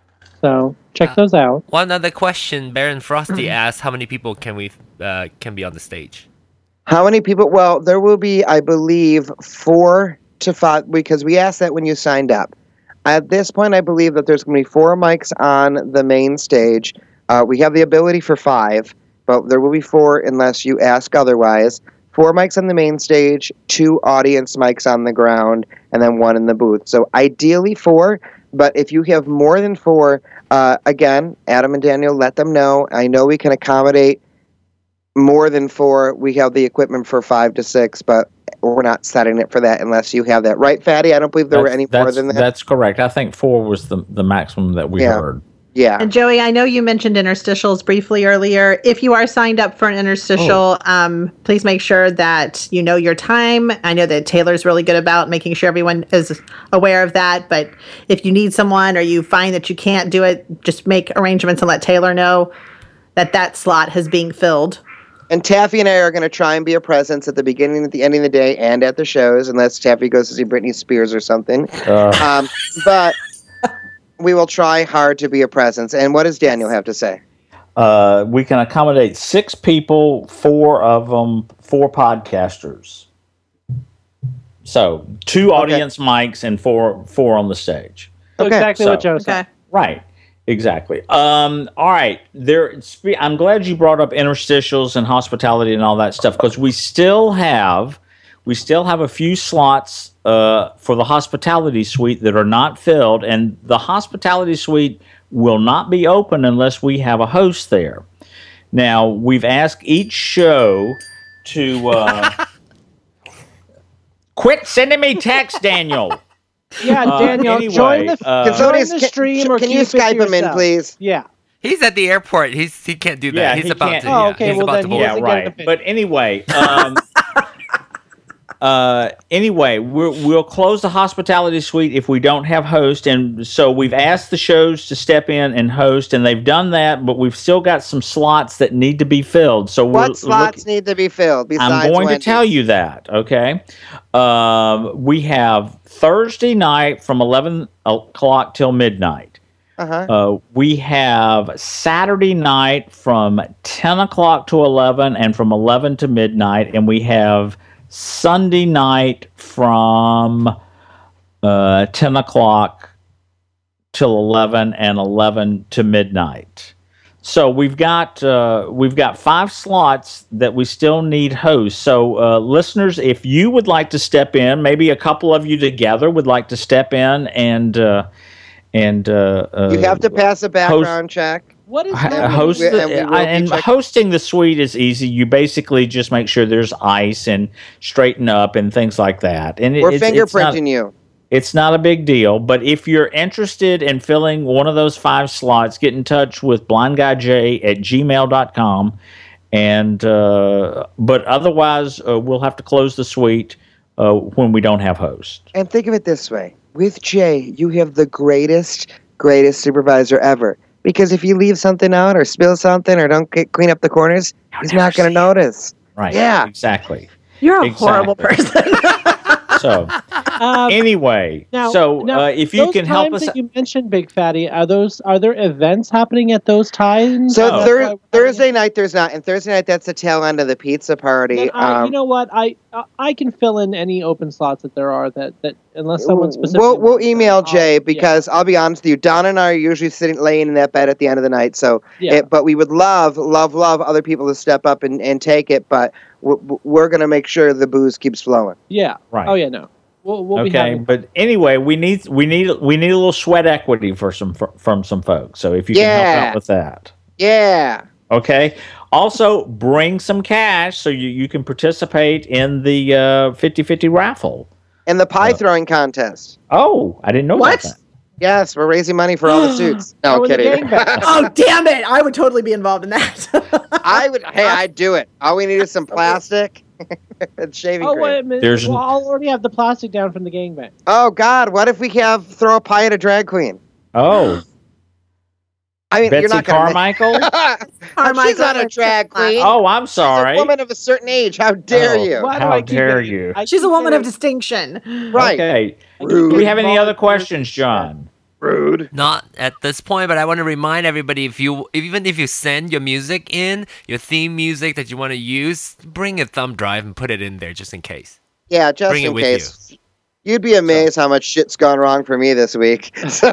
[SPEAKER 3] So check those out.
[SPEAKER 5] One other question, Baron Frosty asked, how many people can we uh, can be on the stage?
[SPEAKER 1] How many people? Well, there will be, I believe, four to five, because we asked that when you signed up. At this point, I believe that there's going to be four mics on the main stage. Uh, we have the ability for five, but there will be four unless you ask otherwise. Four mics on the main stage, two audience mics on the ground, and then one in the booth. So ideally four, but if you have more than four, uh, again, Adam and Daniel, let them know. I know we can accommodate more than four. We have the equipment for five to six, but we're not setting it for that unless you have that. Right, Fatty? I don't believe there were
[SPEAKER 2] That's-
[SPEAKER 1] any more
[SPEAKER 2] that's-
[SPEAKER 1] than that.
[SPEAKER 2] That's correct. I think four was the, the maximum that we
[SPEAKER 1] Yeah.
[SPEAKER 2] heard.
[SPEAKER 1] Yeah.
[SPEAKER 4] And Joey, I know you mentioned interstitials briefly earlier. If you are signed up for an interstitial, um, please make sure that you know your time. I know that Taylor's really good about making sure everyone is aware of that. But if you need someone or you find that you can't do it, just make arrangements and let Taylor know that that slot is being filled.
[SPEAKER 1] And Taffy and I are going to try and be a presence at the beginning, at the ending of the day, and at the shows, unless Taffy goes to see Britney Spears or something.
[SPEAKER 2] Uh,
[SPEAKER 1] Um, but we will try hard to be a presence. And what does Daniel have to say?
[SPEAKER 2] uh, we can accommodate six people, four of them, four podcasters. So two audience mics and four four on the stage.
[SPEAKER 3] So
[SPEAKER 1] Okay,
[SPEAKER 3] exactly
[SPEAKER 2] so-
[SPEAKER 3] what Joe said.
[SPEAKER 4] Okay.
[SPEAKER 2] Right. Exactly. Um, all right. There. spe- I'm glad you brought up interstitials and hospitality and all that stuff, because we still have we still have a few slots uh, for the hospitality suite that are not filled, and the hospitality suite will not be open unless we have a host there. Now, we've asked each show to uh, quit sending me text, Daniel.
[SPEAKER 3] Yeah,
[SPEAKER 2] Uh,
[SPEAKER 3] Daniel,
[SPEAKER 2] anyway,
[SPEAKER 3] join the,
[SPEAKER 2] uh,
[SPEAKER 1] Can
[SPEAKER 3] join
[SPEAKER 1] somebody-
[SPEAKER 3] the
[SPEAKER 1] can-
[SPEAKER 3] stream or
[SPEAKER 1] can
[SPEAKER 3] keep
[SPEAKER 1] you
[SPEAKER 3] it to
[SPEAKER 1] Skype him in,
[SPEAKER 3] yourself.
[SPEAKER 1] please?
[SPEAKER 3] Yeah.
[SPEAKER 5] He's at the airport. He's he can't do that.
[SPEAKER 2] Yeah,
[SPEAKER 5] he's
[SPEAKER 2] he
[SPEAKER 5] about
[SPEAKER 2] can't.
[SPEAKER 5] to.
[SPEAKER 3] Oh,
[SPEAKER 5] yeah,
[SPEAKER 3] okay,
[SPEAKER 5] he's
[SPEAKER 3] well
[SPEAKER 5] about
[SPEAKER 3] then
[SPEAKER 5] to
[SPEAKER 3] he
[SPEAKER 5] board.
[SPEAKER 2] Yeah,
[SPEAKER 3] doesn't get an
[SPEAKER 2] right.
[SPEAKER 3] opinion.
[SPEAKER 2] But anyway, um, uh, anyway, we're, we'll close the hospitality suite if we don't have host, and so we've asked the shows to step in and host, and they've done that. But we've still got some slots that need to be filled. So we're
[SPEAKER 1] What slots
[SPEAKER 2] look-
[SPEAKER 1] need to be filled besides
[SPEAKER 2] I'm going
[SPEAKER 1] Wendy's?
[SPEAKER 2] to tell you that. Okay, um, we have Thursday night from eleven o'clock till midnight.
[SPEAKER 1] Uh-huh.
[SPEAKER 2] Uh, we have Saturday night from ten o'clock to eleven and from eleven to midnight. And we have Sunday night from uh, ten o'clock till eleven and eleven to midnight. So we've got uh, we've got five slots that we still need hosts. So uh, listeners, if you would like to step in, maybe a couple of you together would like to step in and uh, and uh, uh,
[SPEAKER 1] You have to pass a background check.
[SPEAKER 3] What is
[SPEAKER 2] H-
[SPEAKER 3] that?
[SPEAKER 2] host
[SPEAKER 1] We-
[SPEAKER 2] the,
[SPEAKER 1] and we will
[SPEAKER 2] I-
[SPEAKER 1] be
[SPEAKER 2] and
[SPEAKER 1] check-
[SPEAKER 2] hosting the suite is easy. You basically just make sure there's ice and straighten up and things like that. And it,
[SPEAKER 1] We're
[SPEAKER 2] it's, it's
[SPEAKER 1] fingerprinting
[SPEAKER 2] not,
[SPEAKER 1] you.
[SPEAKER 2] it's not a big deal. But if you're interested in filling one of those five slots, get in touch with blindguyj at gmail dot com. And uh, but otherwise, uh, we'll have to close the suite uh, when we don't have hosts.
[SPEAKER 1] And think of it this way. With Jay, you have the greatest, greatest supervisor ever. Because if you leave something out or spill something or don't get, clean up the corners, he's
[SPEAKER 2] never
[SPEAKER 1] not going to
[SPEAKER 2] see it.
[SPEAKER 1] notice.
[SPEAKER 2] Right?
[SPEAKER 1] Yeah.
[SPEAKER 2] Exactly.
[SPEAKER 4] You're a
[SPEAKER 2] Exactly.
[SPEAKER 4] horrible person.
[SPEAKER 2] So
[SPEAKER 3] Um,
[SPEAKER 2] anyway,
[SPEAKER 3] now,
[SPEAKER 2] so
[SPEAKER 3] now,
[SPEAKER 2] uh, if you
[SPEAKER 3] those
[SPEAKER 2] can help
[SPEAKER 3] times
[SPEAKER 2] us,
[SPEAKER 3] that you mentioned, Big Fatty, are those are there events happening at those times?
[SPEAKER 1] So
[SPEAKER 2] Oh.
[SPEAKER 1] thur- Thursday night, there's not, and Thursday night that's the tail end of the pizza party.
[SPEAKER 3] Then I,
[SPEAKER 1] Um,
[SPEAKER 3] you know what? I I- I can fill in any open slots that there are that, that unless someone specifically.
[SPEAKER 1] we'll we'll
[SPEAKER 3] wants them,
[SPEAKER 1] email
[SPEAKER 3] I'll-
[SPEAKER 1] Jay
[SPEAKER 3] yeah.
[SPEAKER 1] because I'll be honest with you, Don and I are usually sitting laying in that bed at the end of the night. So,
[SPEAKER 3] Yeah.
[SPEAKER 1] it, but we would love, love, love other people to step up and, and take it. But we're, we're going to make sure the booze keeps flowing.
[SPEAKER 3] Yeah.
[SPEAKER 2] Right.
[SPEAKER 3] Oh yeah. No. We'll, we'll be
[SPEAKER 2] okay,
[SPEAKER 3] having.
[SPEAKER 2] but anyway, we need we need we need a little sweat equity for some from some folks. So if you can help
[SPEAKER 1] Yeah.
[SPEAKER 2] out with that,
[SPEAKER 1] Yeah.
[SPEAKER 2] okay. Also, bring some cash so you, you can participate in the uh, fifty-fifty raffle.
[SPEAKER 1] And the pie
[SPEAKER 2] Oh.
[SPEAKER 1] throwing contest.
[SPEAKER 2] Oh, I didn't know
[SPEAKER 4] What?
[SPEAKER 2] about that.
[SPEAKER 1] Yes, we're raising money for all the suits. No,
[SPEAKER 3] Oh, and the
[SPEAKER 1] kidding.
[SPEAKER 3] gangbang.
[SPEAKER 4] Oh, damn it. I would totally be involved in that.
[SPEAKER 1] I would. Hey, I'd do it. All we need is some plastic and shaving
[SPEAKER 3] Oh
[SPEAKER 1] cream.
[SPEAKER 3] wait a minute.
[SPEAKER 2] There's-
[SPEAKER 3] Well, I'll already have the plastic down from the gangbang.
[SPEAKER 1] Oh God, what if we have throw a pie at a drag queen?
[SPEAKER 2] Oh,
[SPEAKER 1] I mean,
[SPEAKER 2] Betsy
[SPEAKER 1] you're not gonna
[SPEAKER 2] Carmichael.
[SPEAKER 1] Make... She's
[SPEAKER 4] Carmichael
[SPEAKER 1] not a
[SPEAKER 4] and
[SPEAKER 1] drag
[SPEAKER 4] Chipmunk.
[SPEAKER 1] queen.
[SPEAKER 2] Oh, I'm
[SPEAKER 1] She's
[SPEAKER 2] sorry.
[SPEAKER 1] a woman of a certain age. How dare
[SPEAKER 2] Oh.
[SPEAKER 1] you?
[SPEAKER 3] Why do
[SPEAKER 2] How
[SPEAKER 3] I keep
[SPEAKER 2] dare
[SPEAKER 3] it-
[SPEAKER 2] you.
[SPEAKER 3] I
[SPEAKER 4] She's a
[SPEAKER 3] keep
[SPEAKER 4] woman
[SPEAKER 3] it-
[SPEAKER 4] of distinction.
[SPEAKER 1] Right.
[SPEAKER 2] Okay.
[SPEAKER 1] Rude.
[SPEAKER 2] Do we have any other
[SPEAKER 3] Volunteers
[SPEAKER 2] questions,
[SPEAKER 3] and
[SPEAKER 2] John?
[SPEAKER 1] Rude.
[SPEAKER 5] Not at this point, but I want to remind everybody: if you, if, even if you send your music in, your theme music that you want to use, bring a thumb drive and put it in there just in case.
[SPEAKER 1] Yeah, just
[SPEAKER 5] Bring it
[SPEAKER 1] in
[SPEAKER 5] with
[SPEAKER 1] case. You'd be amazed how much shit's gone wrong for me this week. So,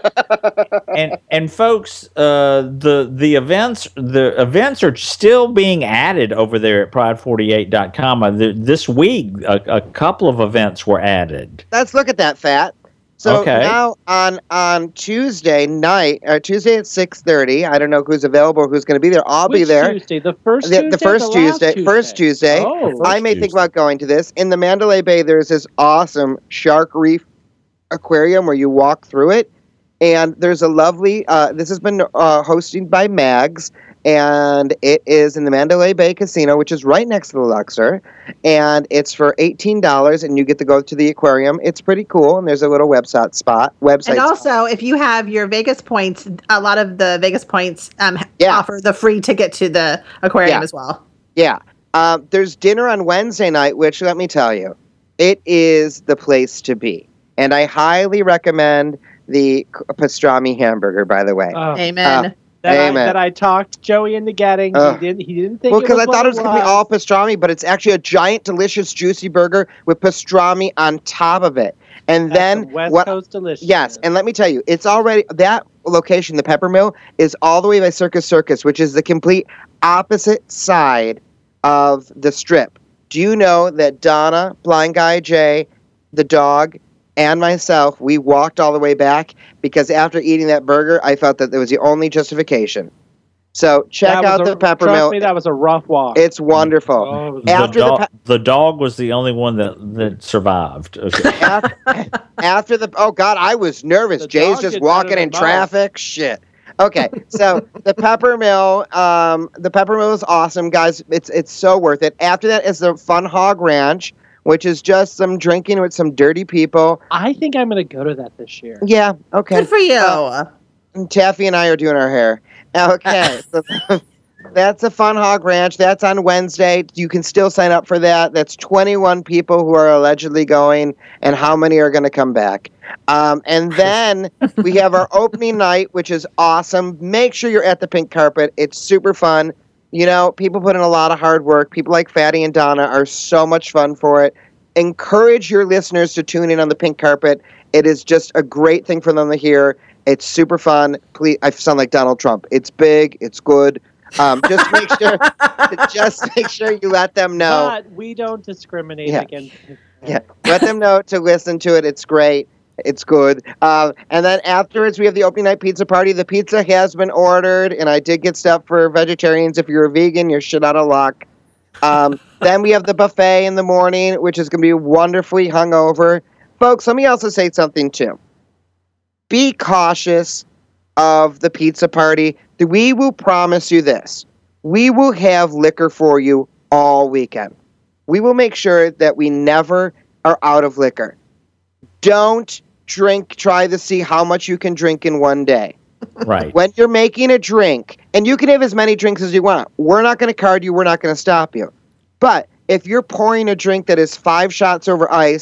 [SPEAKER 2] and and folks, uh, the the events the events are still being added over there at pride forty-eight dot com. Uh, the, this week, a, a couple of events were added.
[SPEAKER 1] let's look at that, Fat. So
[SPEAKER 2] Okay.
[SPEAKER 1] now on on Tuesday night, or Tuesday at six thirty, I don't know who's available or who's going to be there. I'll be
[SPEAKER 3] Which
[SPEAKER 1] there.
[SPEAKER 3] Tuesday? The first
[SPEAKER 1] The,
[SPEAKER 3] Tuesday.
[SPEAKER 1] the first
[SPEAKER 3] last
[SPEAKER 1] Tuesday, first Tuesday.
[SPEAKER 3] Oh,
[SPEAKER 2] First
[SPEAKER 1] I may think
[SPEAKER 2] Tuesday.
[SPEAKER 1] about going to this. In the Mandalay Bay, there's this awesome shark reef aquarium where you walk through it, and there's a lovely. Uh, this has been uh, hosted by Mags, and it is in the Mandalay Bay Casino, which is right next to the Luxor, and it's for eighteen dollars, and you get to go to the aquarium. It's pretty cool, and there's a little website spot. Website.
[SPEAKER 4] And
[SPEAKER 1] spot.
[SPEAKER 4] also, if you have your Vegas points, a lot of the Vegas points um,
[SPEAKER 1] Yeah.
[SPEAKER 4] offer the free ticket to the aquarium
[SPEAKER 1] Yeah.
[SPEAKER 4] as well.
[SPEAKER 1] Yeah. Uh, there's dinner on Wednesday night, which, let me tell you, it is the place to be. And I highly recommend the k- pastrami hamburger, by the way.
[SPEAKER 3] Oh,
[SPEAKER 4] Amen.
[SPEAKER 3] that, I,
[SPEAKER 1] amen.
[SPEAKER 3] that I talked Joey into getting.
[SPEAKER 1] Ugh.
[SPEAKER 3] He didn't. He didn't think.
[SPEAKER 1] well,
[SPEAKER 3] because
[SPEAKER 1] because I thought it was going to be all pastrami, but it's actually a giant, delicious, juicy burger with pastrami on top of it. And then
[SPEAKER 3] West
[SPEAKER 1] what?
[SPEAKER 3] Coast delicious.
[SPEAKER 1] Yes, and let me tell you, it's already that location, the Pepper Mill, is all the way by Circus Circus, which is the complete opposite side of the strip. Do you know that Donna, Blind Guy Jay, the dog, and myself, we walked all the way back because after eating that burger, I felt that there was the only justification. So check
[SPEAKER 3] That was
[SPEAKER 1] out
[SPEAKER 3] a-
[SPEAKER 1] the Pepper
[SPEAKER 3] trust
[SPEAKER 1] Mill.
[SPEAKER 3] me, that was a rough walk.
[SPEAKER 1] It's wonderful.
[SPEAKER 3] Oh, it was-
[SPEAKER 2] The,
[SPEAKER 1] After the
[SPEAKER 2] dog,
[SPEAKER 1] pa-
[SPEAKER 2] the dog was the only one that, that survived. Okay.
[SPEAKER 1] after, after the oh god, I was nervous.
[SPEAKER 3] The
[SPEAKER 1] Jay's
[SPEAKER 3] dog
[SPEAKER 1] just
[SPEAKER 3] gets
[SPEAKER 1] walking
[SPEAKER 3] better
[SPEAKER 1] in
[SPEAKER 3] than
[SPEAKER 1] traffic. Shit. Okay, so the Pepper Mill, um, the Pepper Mill is awesome, guys. It's it's so worth it. After that is the Fun Hog Ranch, which is just some drinking with some dirty people.
[SPEAKER 3] I think I'm going to go to that this year.
[SPEAKER 1] Yeah. Okay.
[SPEAKER 4] Good for you.
[SPEAKER 1] Uh, And Taffy and I are doing our hair. Okay. so that's a Fun Hog Ranch. That's on Wednesday. You can still sign up for that. That's twenty-one people who are allegedly going, and how many are going to come back. Um, and then we have our opening night, which is awesome. Make sure you're at the pink carpet. It's super fun. You know, people put in a lot of hard work. People like Fatty and Donna are so much fun for it. Encourage your listeners to tune in on the pink carpet. It is just a great thing for them to hear. It's super fun. Please, I sound like Donald Trump. It's big. It's good. Um, just make sure, just make sure you let them know.
[SPEAKER 3] But we don't discriminate
[SPEAKER 1] Yeah.
[SPEAKER 3] against.
[SPEAKER 1] Yeah, let them know to listen to it. It's great. It's good. Um, and then afterwards, we have the opening night pizza party. The pizza has been ordered, and I did get stuff for vegetarians. If you're a vegan, you're shit out of luck. Um, then we have the buffet in the morning, which is going to be wonderfully hungover. Folks, let me also say something, too. Be cautious of the pizza party. We will promise you this. We will have liquor for you all weekend. We will make sure that we never are out of liquor. Don't drink, try to see how much you can drink in one day.
[SPEAKER 2] Right.
[SPEAKER 1] When you're making a drink, and you can have as many drinks as you want, we're not going to card you, we're not going to stop you. But if you're pouring a drink that is five shots over ice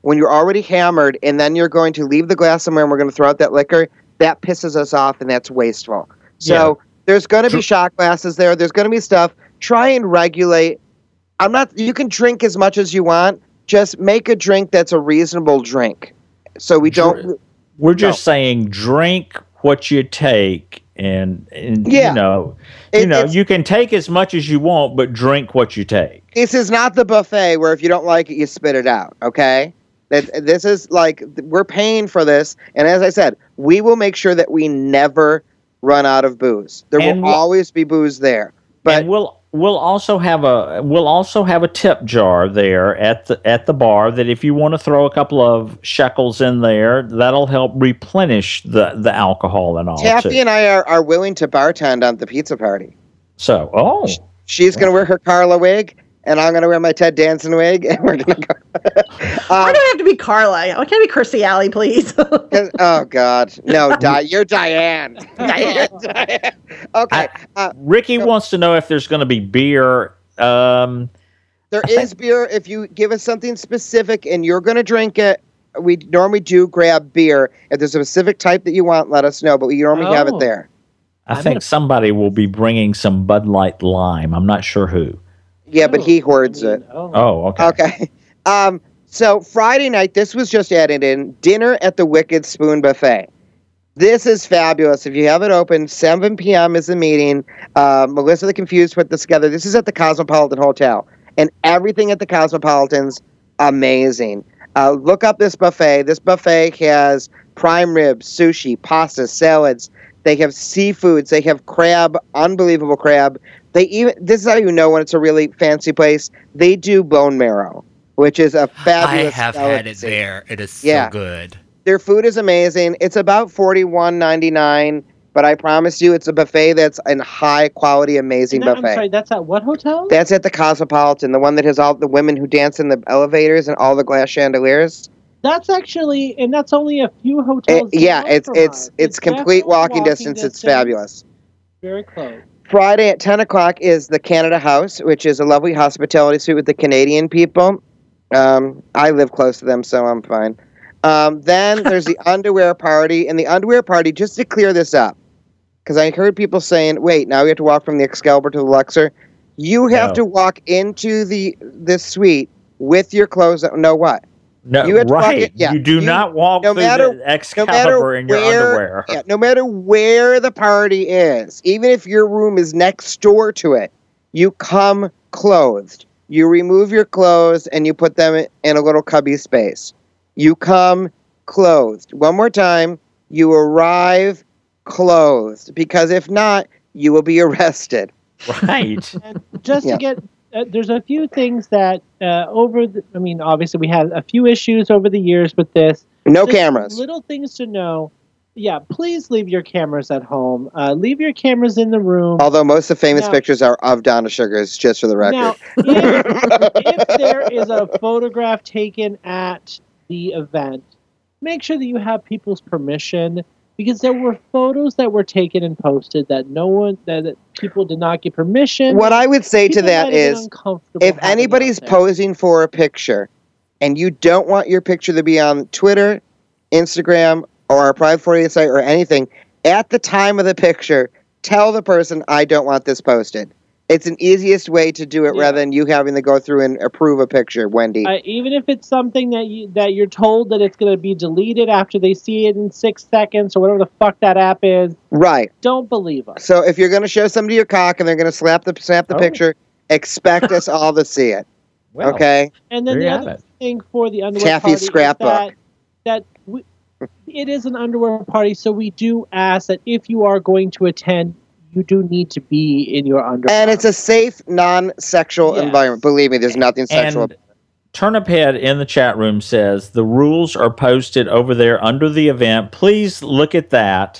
[SPEAKER 1] when you're already hammered and then you're going to leave the glass somewhere and we're going to throw out that liquor, that pisses us off and that's wasteful. So
[SPEAKER 2] Yeah.
[SPEAKER 1] there's going to be shot glasses there. There's going to be stuff. Try and regulate. I'm not, you can drink as much as you want. Just make a drink that's a reasonable drink. So we don't.
[SPEAKER 2] We're just
[SPEAKER 1] No.
[SPEAKER 2] saying drink what you take, and, and
[SPEAKER 1] Yeah.
[SPEAKER 2] you know, you
[SPEAKER 1] It-
[SPEAKER 2] know,
[SPEAKER 1] it's-
[SPEAKER 2] you can take as much as you want, but drink what you take.
[SPEAKER 1] This is not the buffet where if you don't like it, you spit it out. Okay. That this is like we're paying for this, and as I said, we will make sure that we never run out of booze. There
[SPEAKER 2] And
[SPEAKER 1] will
[SPEAKER 2] we-
[SPEAKER 1] always be booze there. But
[SPEAKER 2] and we'll we'll also have a we'll also have a tip jar there at the at the bar that if you want to throw a couple of shekels in there, that'll help replenish the the alcohol and all
[SPEAKER 1] Taffy
[SPEAKER 2] too.
[SPEAKER 1] and I are, are willing to bartend on the pizza party.
[SPEAKER 2] So, oh,
[SPEAKER 1] She's going to wear her Carla wig, and I'm going to wear my Ted Danson wig, and we're going to go.
[SPEAKER 4] Why
[SPEAKER 1] um,
[SPEAKER 4] do I have to be Carla? Why can't I be Kirstie Alley, please?
[SPEAKER 1] oh, God. No, Di- you're Diane. Diane. Diane. Okay. Uh,
[SPEAKER 2] Ricky wants to know if there's going to be beer. Um,
[SPEAKER 1] there is beer. If you give us something specific and you're going to drink it, we normally do grab beer. If there's a specific type that you want, let us know, but we normally have it
[SPEAKER 3] Oh.
[SPEAKER 1] there.
[SPEAKER 2] I
[SPEAKER 3] I'm
[SPEAKER 2] think
[SPEAKER 3] gonna-
[SPEAKER 2] somebody will be bringing some Bud Light Lime. I'm not sure who.
[SPEAKER 1] Yeah, but he hoards
[SPEAKER 3] I mean,
[SPEAKER 1] it.
[SPEAKER 3] Oh.
[SPEAKER 2] Oh, okay.
[SPEAKER 1] Okay. Um, so Friday night, this was just added in, dinner at the Wicked Spoon Buffet. This is fabulous. If you have it open, seven p.m. is the meeting. Uh, Melissa the Confused put this together. This is at the Cosmopolitan Hotel. And everything at the Cosmopolitan's amazing. Uh, look up this buffet. This buffet has prime ribs, sushi, pasta, salads. They have seafoods. They have crab, unbelievable crab. They even this is how you know when it's a really fancy place. They do bone marrow, which is a
[SPEAKER 5] I
[SPEAKER 1] fabulous.
[SPEAKER 5] have had it
[SPEAKER 1] delicacy.
[SPEAKER 5] there. It is
[SPEAKER 1] Yeah.
[SPEAKER 5] so good.
[SPEAKER 1] Their food is amazing. It's about forty-one ninety-nine, but I promise you, it's a buffet that's a high quality, amazing
[SPEAKER 3] And that- I'm
[SPEAKER 1] buffet.
[SPEAKER 3] sorry, that's at what hotel?
[SPEAKER 1] That's at the Cosmopolitan, the one that has all the women who dance in the elevators and all the glass chandeliers.
[SPEAKER 3] That's actually, and that's only a few
[SPEAKER 1] It-
[SPEAKER 3] hotels.
[SPEAKER 1] yeah,
[SPEAKER 3] down
[SPEAKER 1] it's
[SPEAKER 3] from
[SPEAKER 1] it's
[SPEAKER 3] ours.
[SPEAKER 1] it's complete
[SPEAKER 3] definitely
[SPEAKER 1] walking distance. It's fabulous.
[SPEAKER 3] Very close.
[SPEAKER 1] Friday at ten o'clock is the Canada House, which is a lovely hospitality suite with the Canadian people. Um, I live close to them, so I'm fine. Um, then there's the underwear party, and the underwear party, just to clear this up, because I heard people saying, wait, now we have to walk from the Excalibur to the Luxor. You have
[SPEAKER 2] No.
[SPEAKER 1] to walk into the this suite with your clothes. No, what?
[SPEAKER 2] No,
[SPEAKER 1] You have to walk
[SPEAKER 2] right.
[SPEAKER 1] in- yeah,
[SPEAKER 2] you do
[SPEAKER 1] you-
[SPEAKER 2] not walk
[SPEAKER 1] no
[SPEAKER 2] through
[SPEAKER 1] matter-
[SPEAKER 2] the Excalibur in your underwear.
[SPEAKER 1] Yeah, no matter where the party is, even if your room is next door to it, you come clothed. You remove your clothes and you put them in a little cubby space. You come clothed. One more time, you arrive clothed, because if not, you will be arrested.
[SPEAKER 2] Right.
[SPEAKER 3] And just
[SPEAKER 1] Yeah.
[SPEAKER 3] to get, uh, there's a few things that uh, over. The, I mean, obviously we had a few issues over the years with this.
[SPEAKER 1] No
[SPEAKER 3] Just
[SPEAKER 1] cameras.
[SPEAKER 3] Little things to know. Yeah, please leave your cameras at home. Uh, leave your cameras in the room.
[SPEAKER 1] Although most of the famous
[SPEAKER 3] Now-
[SPEAKER 1] pictures are of Donna Sugars, just for the record.
[SPEAKER 3] Now, if, if there is a photograph taken at the event, make sure that you have people's permission, because there were photos that were taken and posted that no one, that, that people did not get permission.
[SPEAKER 1] What I would say to
[SPEAKER 3] People
[SPEAKER 1] that
[SPEAKER 3] might have been
[SPEAKER 1] is,
[SPEAKER 3] uncomfortable
[SPEAKER 1] if
[SPEAKER 3] having it
[SPEAKER 1] anybody's
[SPEAKER 3] out there.
[SPEAKER 1] posing for a picture and you don't want your picture to be on Twitter, Instagram, or our Pride forty-eight site or anything, at the time of the picture, tell the person, I don't want this posted. It's an easiest way to do it
[SPEAKER 3] Yeah.
[SPEAKER 1] rather than you having to go through and approve a picture, Wendy.
[SPEAKER 3] Uh, even if it's something that you that you're told that it's going to be deleted after they see it in six seconds or whatever the fuck that app is,
[SPEAKER 1] right.
[SPEAKER 3] don't believe us.
[SPEAKER 1] So if you're going to show somebody your cock and they're going to slap the snap the
[SPEAKER 2] Oh.
[SPEAKER 1] picture, expect us all to see it.
[SPEAKER 2] Well,
[SPEAKER 1] Okay?
[SPEAKER 3] And then
[SPEAKER 2] There
[SPEAKER 3] the
[SPEAKER 2] you have
[SPEAKER 3] other
[SPEAKER 2] it.
[SPEAKER 3] thing for the underwear
[SPEAKER 1] Taffy's
[SPEAKER 3] party
[SPEAKER 1] scrapbook.
[SPEAKER 3] is that, that we, it is an underwear party, so we do ask that if you are going to attend, you do need to be in your underwear.
[SPEAKER 1] And it's a safe, non-sexual
[SPEAKER 3] Yes.
[SPEAKER 1] environment. Believe me, there's nothing sexual.
[SPEAKER 2] And Turnip Head in the chat room says the rules are posted over there under the event. Please look at that,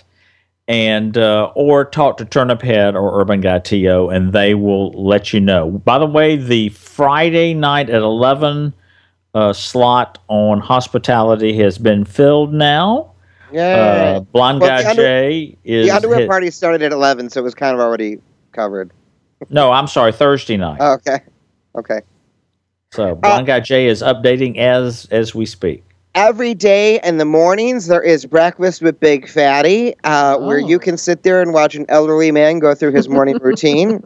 [SPEAKER 2] and uh, or talk to Turnip Head or Urban Guy T O, and they will let you know. By the way, the Friday night at eleven uh, slot on hospitality has been filled now.
[SPEAKER 1] Yeah.
[SPEAKER 2] Uh, Blonde
[SPEAKER 1] Well,
[SPEAKER 2] Guy
[SPEAKER 1] the under-
[SPEAKER 2] Jay is
[SPEAKER 1] the underwear
[SPEAKER 2] hit-
[SPEAKER 1] party started at eleven, so it was kind of already covered.
[SPEAKER 2] No, I'm sorry, Thursday night.
[SPEAKER 1] Oh, okay. Okay.
[SPEAKER 2] So Blind Guy Jay is updating as as we speak.
[SPEAKER 1] Every day in the mornings, there is Breakfast with Big Fatty, uh,
[SPEAKER 3] Oh.
[SPEAKER 1] where you can sit there and watch an elderly man go through his morning routine.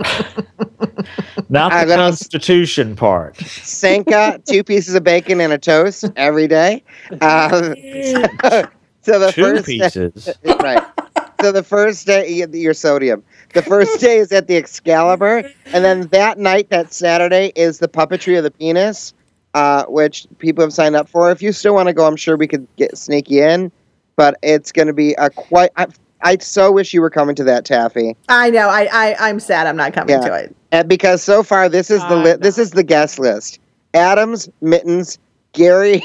[SPEAKER 2] Not
[SPEAKER 1] I
[SPEAKER 2] the
[SPEAKER 1] gotta-
[SPEAKER 2] Constitution part.
[SPEAKER 1] Sanka, two pieces of bacon and a toast every day. Um, so the
[SPEAKER 2] Two
[SPEAKER 1] first
[SPEAKER 2] pieces.
[SPEAKER 1] right. So the first day, your sodium. The first day is at the Excalibur, and then that night, that Saturday, is the puppetry of the penis, uh, which people have signed up for. If you still want to go, I'm sure we could get sneak you in, but it's going to be a quite. I, I so wish you were coming to that, Taffy,
[SPEAKER 4] I know. I, I I'm sad I'm not coming
[SPEAKER 1] Yeah.
[SPEAKER 4] to it.
[SPEAKER 1] and because so far this is the
[SPEAKER 3] I'm
[SPEAKER 1] li- this
[SPEAKER 3] not.
[SPEAKER 1] is the guest list: Adams, Mittens, Gary,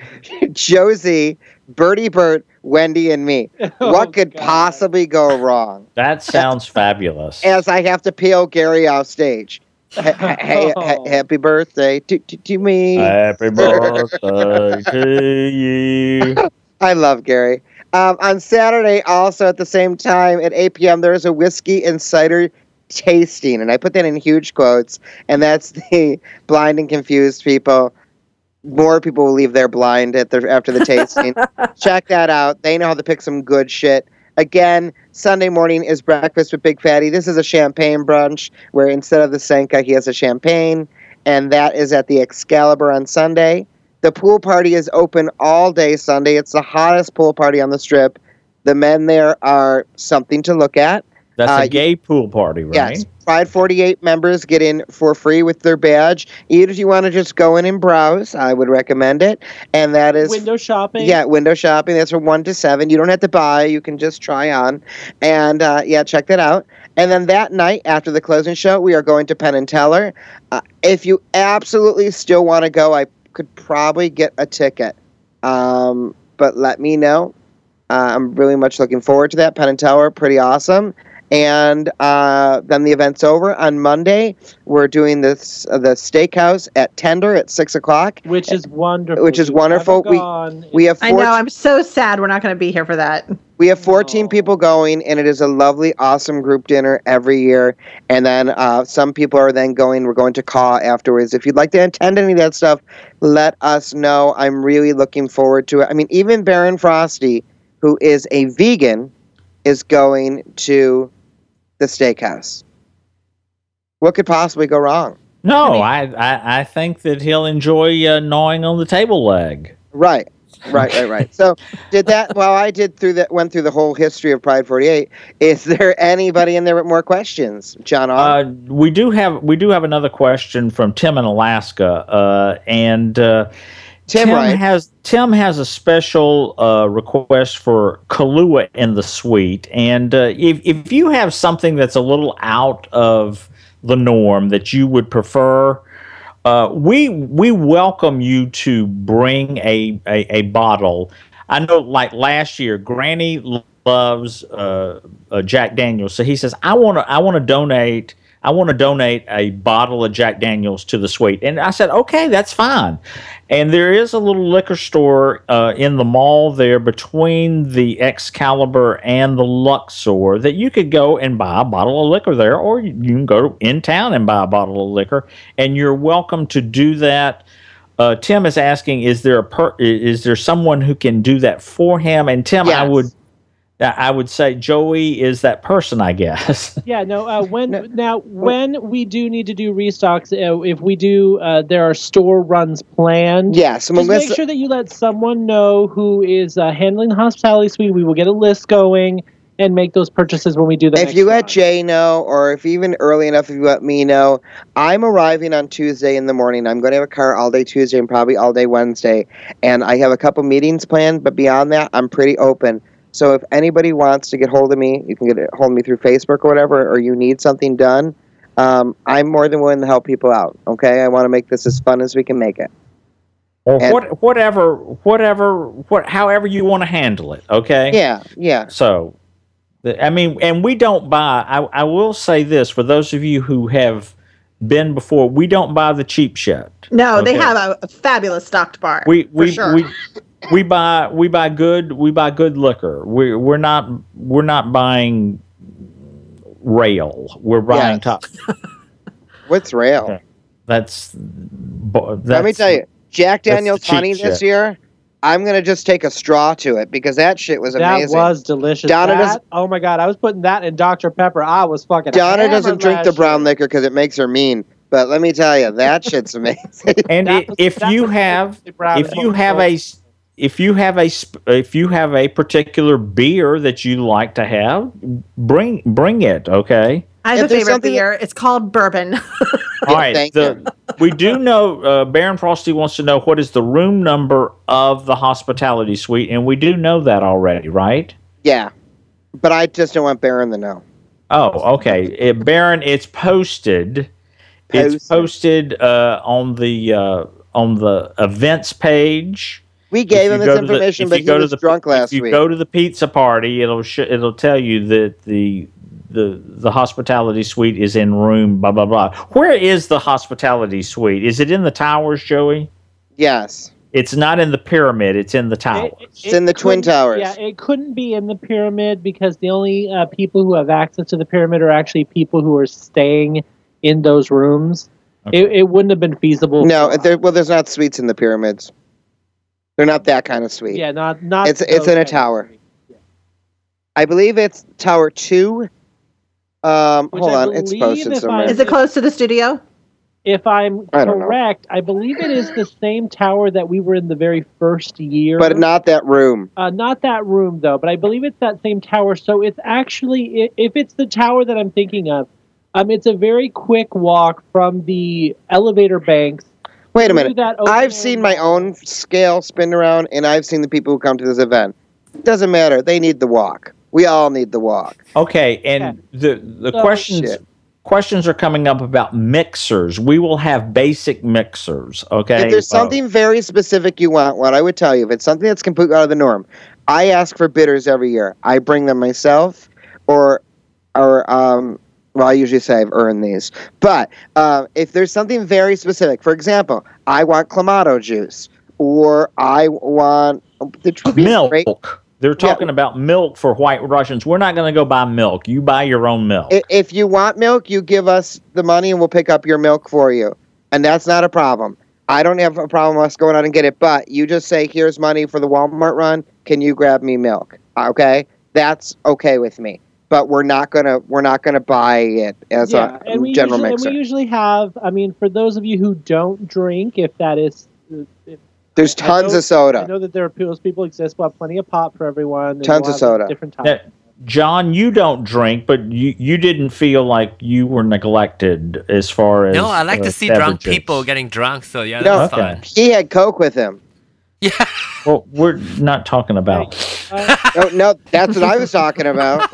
[SPEAKER 1] Josie, Bertie, Bert, Wendy, and me.
[SPEAKER 3] Oh,
[SPEAKER 1] what could
[SPEAKER 3] God.
[SPEAKER 1] possibly go wrong?
[SPEAKER 2] That sounds fabulous.
[SPEAKER 1] As I have to peel Gary off stage. Ha- ha- ha- ha- happy birthday to, to, to me.
[SPEAKER 2] Happy birthday to you.
[SPEAKER 1] I love Gary. Um, on Saturday, also at the same time at eight p.m., there is a whiskey and cider tasting. And I put that in huge quotes. And that's the blind and confused people. More people will leave there blind at the, after the tasting. Check that out. They know how to pick some good shit. Again, Sunday morning is Breakfast with Big Fatty. This is a champagne brunch where instead of the Sanka, he has a champagne. And that is at the Excalibur on Sunday. The pool party is open all day Sunday. It's the hottest pool party on the Strip. The men there are something to look at.
[SPEAKER 2] That's
[SPEAKER 1] Uh,
[SPEAKER 2] a gay pool party, right?
[SPEAKER 1] Yes. Pride forty-eight members get in for free with their badge. Even if you want to just go in and browse, I would recommend it. And that is
[SPEAKER 3] Window shopping.
[SPEAKER 1] yeah, window shopping. That's from one to seven. You don't have to buy. You can just try on. And uh, yeah, check that out. And then that night after the closing show, we are going to Penn and Teller. Uh, if you absolutely still want to go, I could probably get a ticket. Um, but let me know. Uh, I'm really much looking forward to that. Penn and Teller, pretty awesome. And uh, then the event's over on Monday. We're doing this uh, the steakhouse at Tender at six o'clock.
[SPEAKER 3] Which is wonderful.
[SPEAKER 1] Which is
[SPEAKER 3] You
[SPEAKER 1] wonderful.
[SPEAKER 3] haven't
[SPEAKER 1] We-
[SPEAKER 3] gone.
[SPEAKER 1] We have
[SPEAKER 4] I
[SPEAKER 1] four,
[SPEAKER 4] know. I'm so sad we're not going to be here for that.
[SPEAKER 1] we have fourteen
[SPEAKER 3] No.
[SPEAKER 1] people going, and it is a lovely, awesome group dinner every year. And then uh, some people are then going. We're going to Caw afterwards. If you'd like to attend any of that stuff, let us know. I'm really looking forward to it. I mean, even Baron Frosty, who is a vegan, is going to the steakhouse. What could possibly go wrong?
[SPEAKER 2] No, I, I, I think that he'll enjoy uh, gnawing on the table leg.
[SPEAKER 1] Right, right, right, right. So, did that? Well, I did through that. Went through the whole history of Pride forty-eight. Is there anybody in there with more questions, John?
[SPEAKER 2] Uh, we do have we do have another question from Tim in Alaska, uh, and uh,
[SPEAKER 1] Tim, right?
[SPEAKER 2] has Tim has a special uh, request for Kahlua in the suite, and uh, if if you have something that's a little out of the norm that you would prefer, uh, we we welcome you to bring a, a a bottle. I know, like last year, Granny loves uh, uh, Jack Daniels, so he says, "I want to I want to donate." I want to donate a bottle of Jack Daniels to the suite. And I said, okay, that's fine. And there is a little liquor store uh, in the mall there between the Excalibur and the Luxor that you could go and buy a bottle of liquor there, or you can go in town and buy a bottle of liquor. And you're welcome to do that. Uh, Tim is asking, is there a per- is there someone who can do that for him? And Tim, I
[SPEAKER 1] Yes.
[SPEAKER 2] would I would say Joey is that person, I guess.
[SPEAKER 3] Yeah, no. Uh, when
[SPEAKER 1] No.
[SPEAKER 3] now, when we do need to do restocks, uh, if we do, uh, there are store runs planned.
[SPEAKER 1] Yes,
[SPEAKER 3] Just
[SPEAKER 1] Melissa.
[SPEAKER 3] make sure that you let someone know who is uh, handling the hospitality suite. We will get a list going and make those purchases when we do the.
[SPEAKER 1] If
[SPEAKER 3] next
[SPEAKER 1] you let
[SPEAKER 3] run.
[SPEAKER 1] Jay know, or if even early enough, if you let me know, I'm arriving on Tuesday in the morning. I'm going to have a car all day Tuesday and probably all day Wednesday. And I have a couple meetings planned, but beyond that, I'm pretty open. So if anybody wants to get hold of me, you can get hold of me through Facebook or whatever, or you need something done, um, I'm more than willing to help people out. Okay, I want to make this as fun as we can make it.
[SPEAKER 2] Or
[SPEAKER 1] And-
[SPEAKER 2] what, whatever, whatever, what, however you want to handle it. Okay.
[SPEAKER 1] Yeah, yeah.
[SPEAKER 2] So, the- I mean, and we don't buy. I, I will say this for those of you who have been before, we don't buy the cheap shit.
[SPEAKER 4] No, they
[SPEAKER 2] Okay.
[SPEAKER 4] have a, a fabulous stocked bar.
[SPEAKER 2] We
[SPEAKER 4] for
[SPEAKER 2] we
[SPEAKER 4] sure.
[SPEAKER 2] we we buy we buy good we buy good liquor. We we're not we're not buying rail. We're buying
[SPEAKER 1] Yes.
[SPEAKER 2] top.
[SPEAKER 1] What's rail?
[SPEAKER 2] Okay. That's, bo- that's
[SPEAKER 1] Let me tell you, Jack
[SPEAKER 2] that's the
[SPEAKER 1] Daniel's
[SPEAKER 2] cheap
[SPEAKER 1] honey this
[SPEAKER 2] shit.
[SPEAKER 1] year, I'm going to just take a straw to it because that shit was
[SPEAKER 3] That
[SPEAKER 1] amazing.
[SPEAKER 3] was delicious.
[SPEAKER 1] Donna
[SPEAKER 3] That-
[SPEAKER 1] doesn't-
[SPEAKER 3] oh my god, I was putting that in Doctor Pepper. I was fucking.
[SPEAKER 1] Donna
[SPEAKER 3] hammered
[SPEAKER 1] doesn't drink the
[SPEAKER 3] last
[SPEAKER 1] brown
[SPEAKER 3] year.
[SPEAKER 1] liquor because it makes her mean. But let me tell you, that shit's amazing.
[SPEAKER 2] And
[SPEAKER 3] That
[SPEAKER 2] i-
[SPEAKER 3] was-
[SPEAKER 2] if
[SPEAKER 3] that
[SPEAKER 2] you
[SPEAKER 3] was
[SPEAKER 2] have,
[SPEAKER 3] basically brown
[SPEAKER 2] if
[SPEAKER 3] and
[SPEAKER 2] you have a, s- if you have a, sp- if you have a particular beer that you like to have, bring bring it. Okay.
[SPEAKER 4] I
[SPEAKER 1] If
[SPEAKER 4] have a
[SPEAKER 1] there's
[SPEAKER 4] favorite
[SPEAKER 1] something that-
[SPEAKER 4] beer. It's called bourbon.
[SPEAKER 2] All right.
[SPEAKER 1] thank
[SPEAKER 2] The, we do know uh, Baron Frosty wants to know what is the room number of the hospitality suite, and we do know that already, right?
[SPEAKER 1] Yeah. But I just don't want Baron to know.
[SPEAKER 2] Oh, okay. It, Baron, it's posted. It's
[SPEAKER 1] Posted.
[SPEAKER 2] posted uh, on the uh, on the events page.
[SPEAKER 1] We gave
[SPEAKER 2] If
[SPEAKER 1] him
[SPEAKER 2] you
[SPEAKER 1] this
[SPEAKER 2] go to the-
[SPEAKER 1] information,
[SPEAKER 2] if
[SPEAKER 1] but
[SPEAKER 2] you
[SPEAKER 1] he
[SPEAKER 2] go to
[SPEAKER 1] was
[SPEAKER 2] the-
[SPEAKER 1] drunk last
[SPEAKER 2] If you
[SPEAKER 1] week.
[SPEAKER 2] go to the pizza party, it'll sh- it'll tell you that the the the hospitality suite is in room blah blah blah. Where is the hospitality suite? Is it in the towers, Joey?
[SPEAKER 1] Yes.
[SPEAKER 2] It's not in the pyramid. It's in the towers.
[SPEAKER 3] It-
[SPEAKER 1] It's in the Twin
[SPEAKER 3] couldn't-
[SPEAKER 1] Towers.
[SPEAKER 3] Yeah, it couldn't be in the pyramid because the only uh, people who have access to the pyramid are actually people who are staying in those rooms.
[SPEAKER 2] Okay.
[SPEAKER 3] It, it wouldn't have been feasible.
[SPEAKER 1] No,
[SPEAKER 3] for-
[SPEAKER 1] there, well, there's not suites in the pyramids. They're not that kind of suite.
[SPEAKER 3] yeah, not not.
[SPEAKER 1] It's- it's
[SPEAKER 3] those
[SPEAKER 1] in a
[SPEAKER 3] kind of
[SPEAKER 1] tower.
[SPEAKER 3] suites.
[SPEAKER 1] I believe it's Tower two. Um,
[SPEAKER 3] Which
[SPEAKER 1] hold
[SPEAKER 3] I
[SPEAKER 1] on, it's
[SPEAKER 3] believe
[SPEAKER 1] posted
[SPEAKER 3] if
[SPEAKER 1] somewhere.
[SPEAKER 3] I-
[SPEAKER 4] Is it close to the studio?
[SPEAKER 3] If I'm
[SPEAKER 1] I don't know.
[SPEAKER 3] correct, I believe it is the same tower that we were in the very first year.
[SPEAKER 1] But not that room.
[SPEAKER 3] Uh, not that room though, but I believe it's that same tower. So it's actually, i- if it's the tower that I'm thinking of, um, it's a very quick walk from the elevator banks.
[SPEAKER 1] Wait a
[SPEAKER 3] through
[SPEAKER 1] minute.
[SPEAKER 3] that open
[SPEAKER 1] I've seen my own scale spin around, and I've seen the people who come to this event. Doesn't matter. They need the walk. We all need the walk.
[SPEAKER 2] Okay, and the the
[SPEAKER 3] So-
[SPEAKER 2] questions
[SPEAKER 1] Shit.
[SPEAKER 2] questions are coming up about mixers. We will have basic mixers. Okay.
[SPEAKER 1] If there's
[SPEAKER 2] Uh,
[SPEAKER 1] something very specific you want, what I would tell you, if it's something that's completely out of the norm, I ask for bidders every year. I bring them myself, or, or um, well, I usually say I've earned these. But uh, if there's something very specific, for example, I want Clamato juice, or I want the
[SPEAKER 2] milk.
[SPEAKER 1] Great,
[SPEAKER 2] They're talking about milk for White Russians. We're not going to go buy milk. You buy your own milk.
[SPEAKER 1] I- If you want milk, you give us the money and we'll pick up your milk for you. And that's not a problem. I don't have a problem with us going out and get it, but you just say, here's money for the Walmart run. Can you grab me milk? Okay? That's okay with me. But we're not gonna we're not gonna buy it as
[SPEAKER 3] Yeah,
[SPEAKER 1] a
[SPEAKER 3] and we
[SPEAKER 1] general
[SPEAKER 3] usually,
[SPEAKER 1] mixer.
[SPEAKER 3] And we usually have. I mean, for those of you who don't drink, if that is, if,
[SPEAKER 1] There's
[SPEAKER 3] I
[SPEAKER 1] tons
[SPEAKER 3] know-
[SPEAKER 1] of soda.
[SPEAKER 3] I know that there are those people exist. We'll have plenty of pop for everyone. and
[SPEAKER 1] Tons
[SPEAKER 3] we'll
[SPEAKER 1] of
[SPEAKER 3] have
[SPEAKER 1] soda.
[SPEAKER 3] Different
[SPEAKER 2] Now,
[SPEAKER 3] types.
[SPEAKER 2] John, you don't drink, but you, you didn't feel like you were neglected as far as
[SPEAKER 5] No, I like
[SPEAKER 2] uh,
[SPEAKER 5] to see drunk
[SPEAKER 2] beverages.
[SPEAKER 5] people getting drunk. So yeah,
[SPEAKER 1] No.
[SPEAKER 5] that's
[SPEAKER 2] Okay.
[SPEAKER 5] fine.
[SPEAKER 1] He had Coke with him.
[SPEAKER 5] Yeah.
[SPEAKER 2] Well, we're not talking about.
[SPEAKER 3] Uh,
[SPEAKER 1] No, no, that's what I was talking about.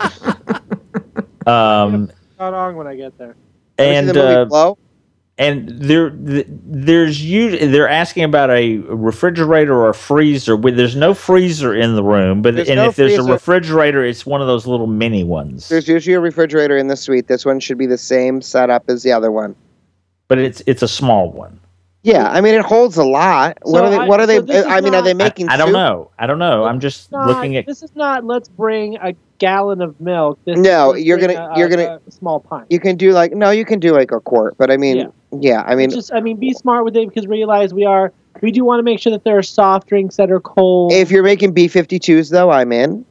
[SPEAKER 2] Um,
[SPEAKER 3] not on when I get there.
[SPEAKER 1] Ever seen
[SPEAKER 2] and
[SPEAKER 1] the movie
[SPEAKER 2] uh,
[SPEAKER 1] Flow?
[SPEAKER 2] and there th- there's usually they're asking about a refrigerator or a freezer. Well, there's no freezer in the room, but
[SPEAKER 1] There's
[SPEAKER 2] and
[SPEAKER 1] no
[SPEAKER 2] if there's a
[SPEAKER 1] freezer.
[SPEAKER 2] refrigerator, it's one of those little mini ones.
[SPEAKER 1] There's usually a refrigerator in the suite. This one should be the same setup as the other one.
[SPEAKER 2] But it's it's a small one.
[SPEAKER 1] Yeah, I mean it holds a lot. what
[SPEAKER 3] So
[SPEAKER 1] are they?
[SPEAKER 3] I-
[SPEAKER 1] What are
[SPEAKER 3] so
[SPEAKER 1] they?
[SPEAKER 3] this is
[SPEAKER 1] I mean, are
[SPEAKER 3] not-
[SPEAKER 1] they
[SPEAKER 2] I,
[SPEAKER 1] making?
[SPEAKER 2] I don't
[SPEAKER 1] soup?
[SPEAKER 2] know. I don't know. I'm just
[SPEAKER 3] Not-
[SPEAKER 2] looking at.
[SPEAKER 3] This is not. Let's bring a gallon of milk. This
[SPEAKER 1] No,
[SPEAKER 3] is, let's
[SPEAKER 1] you're
[SPEAKER 3] bring
[SPEAKER 1] gonna-
[SPEAKER 3] a-
[SPEAKER 1] you're
[SPEAKER 3] a-
[SPEAKER 1] gonna-
[SPEAKER 3] a small pint.
[SPEAKER 1] You can do like no, you can do like a quart, but I mean, yeah,
[SPEAKER 3] Yeah.
[SPEAKER 1] I mean,
[SPEAKER 3] just I mean, be smart with it because realize we are. We do want to make sure that there are soft drinks that are cold.
[SPEAKER 1] if you're making B fifty-twos though, I'm in.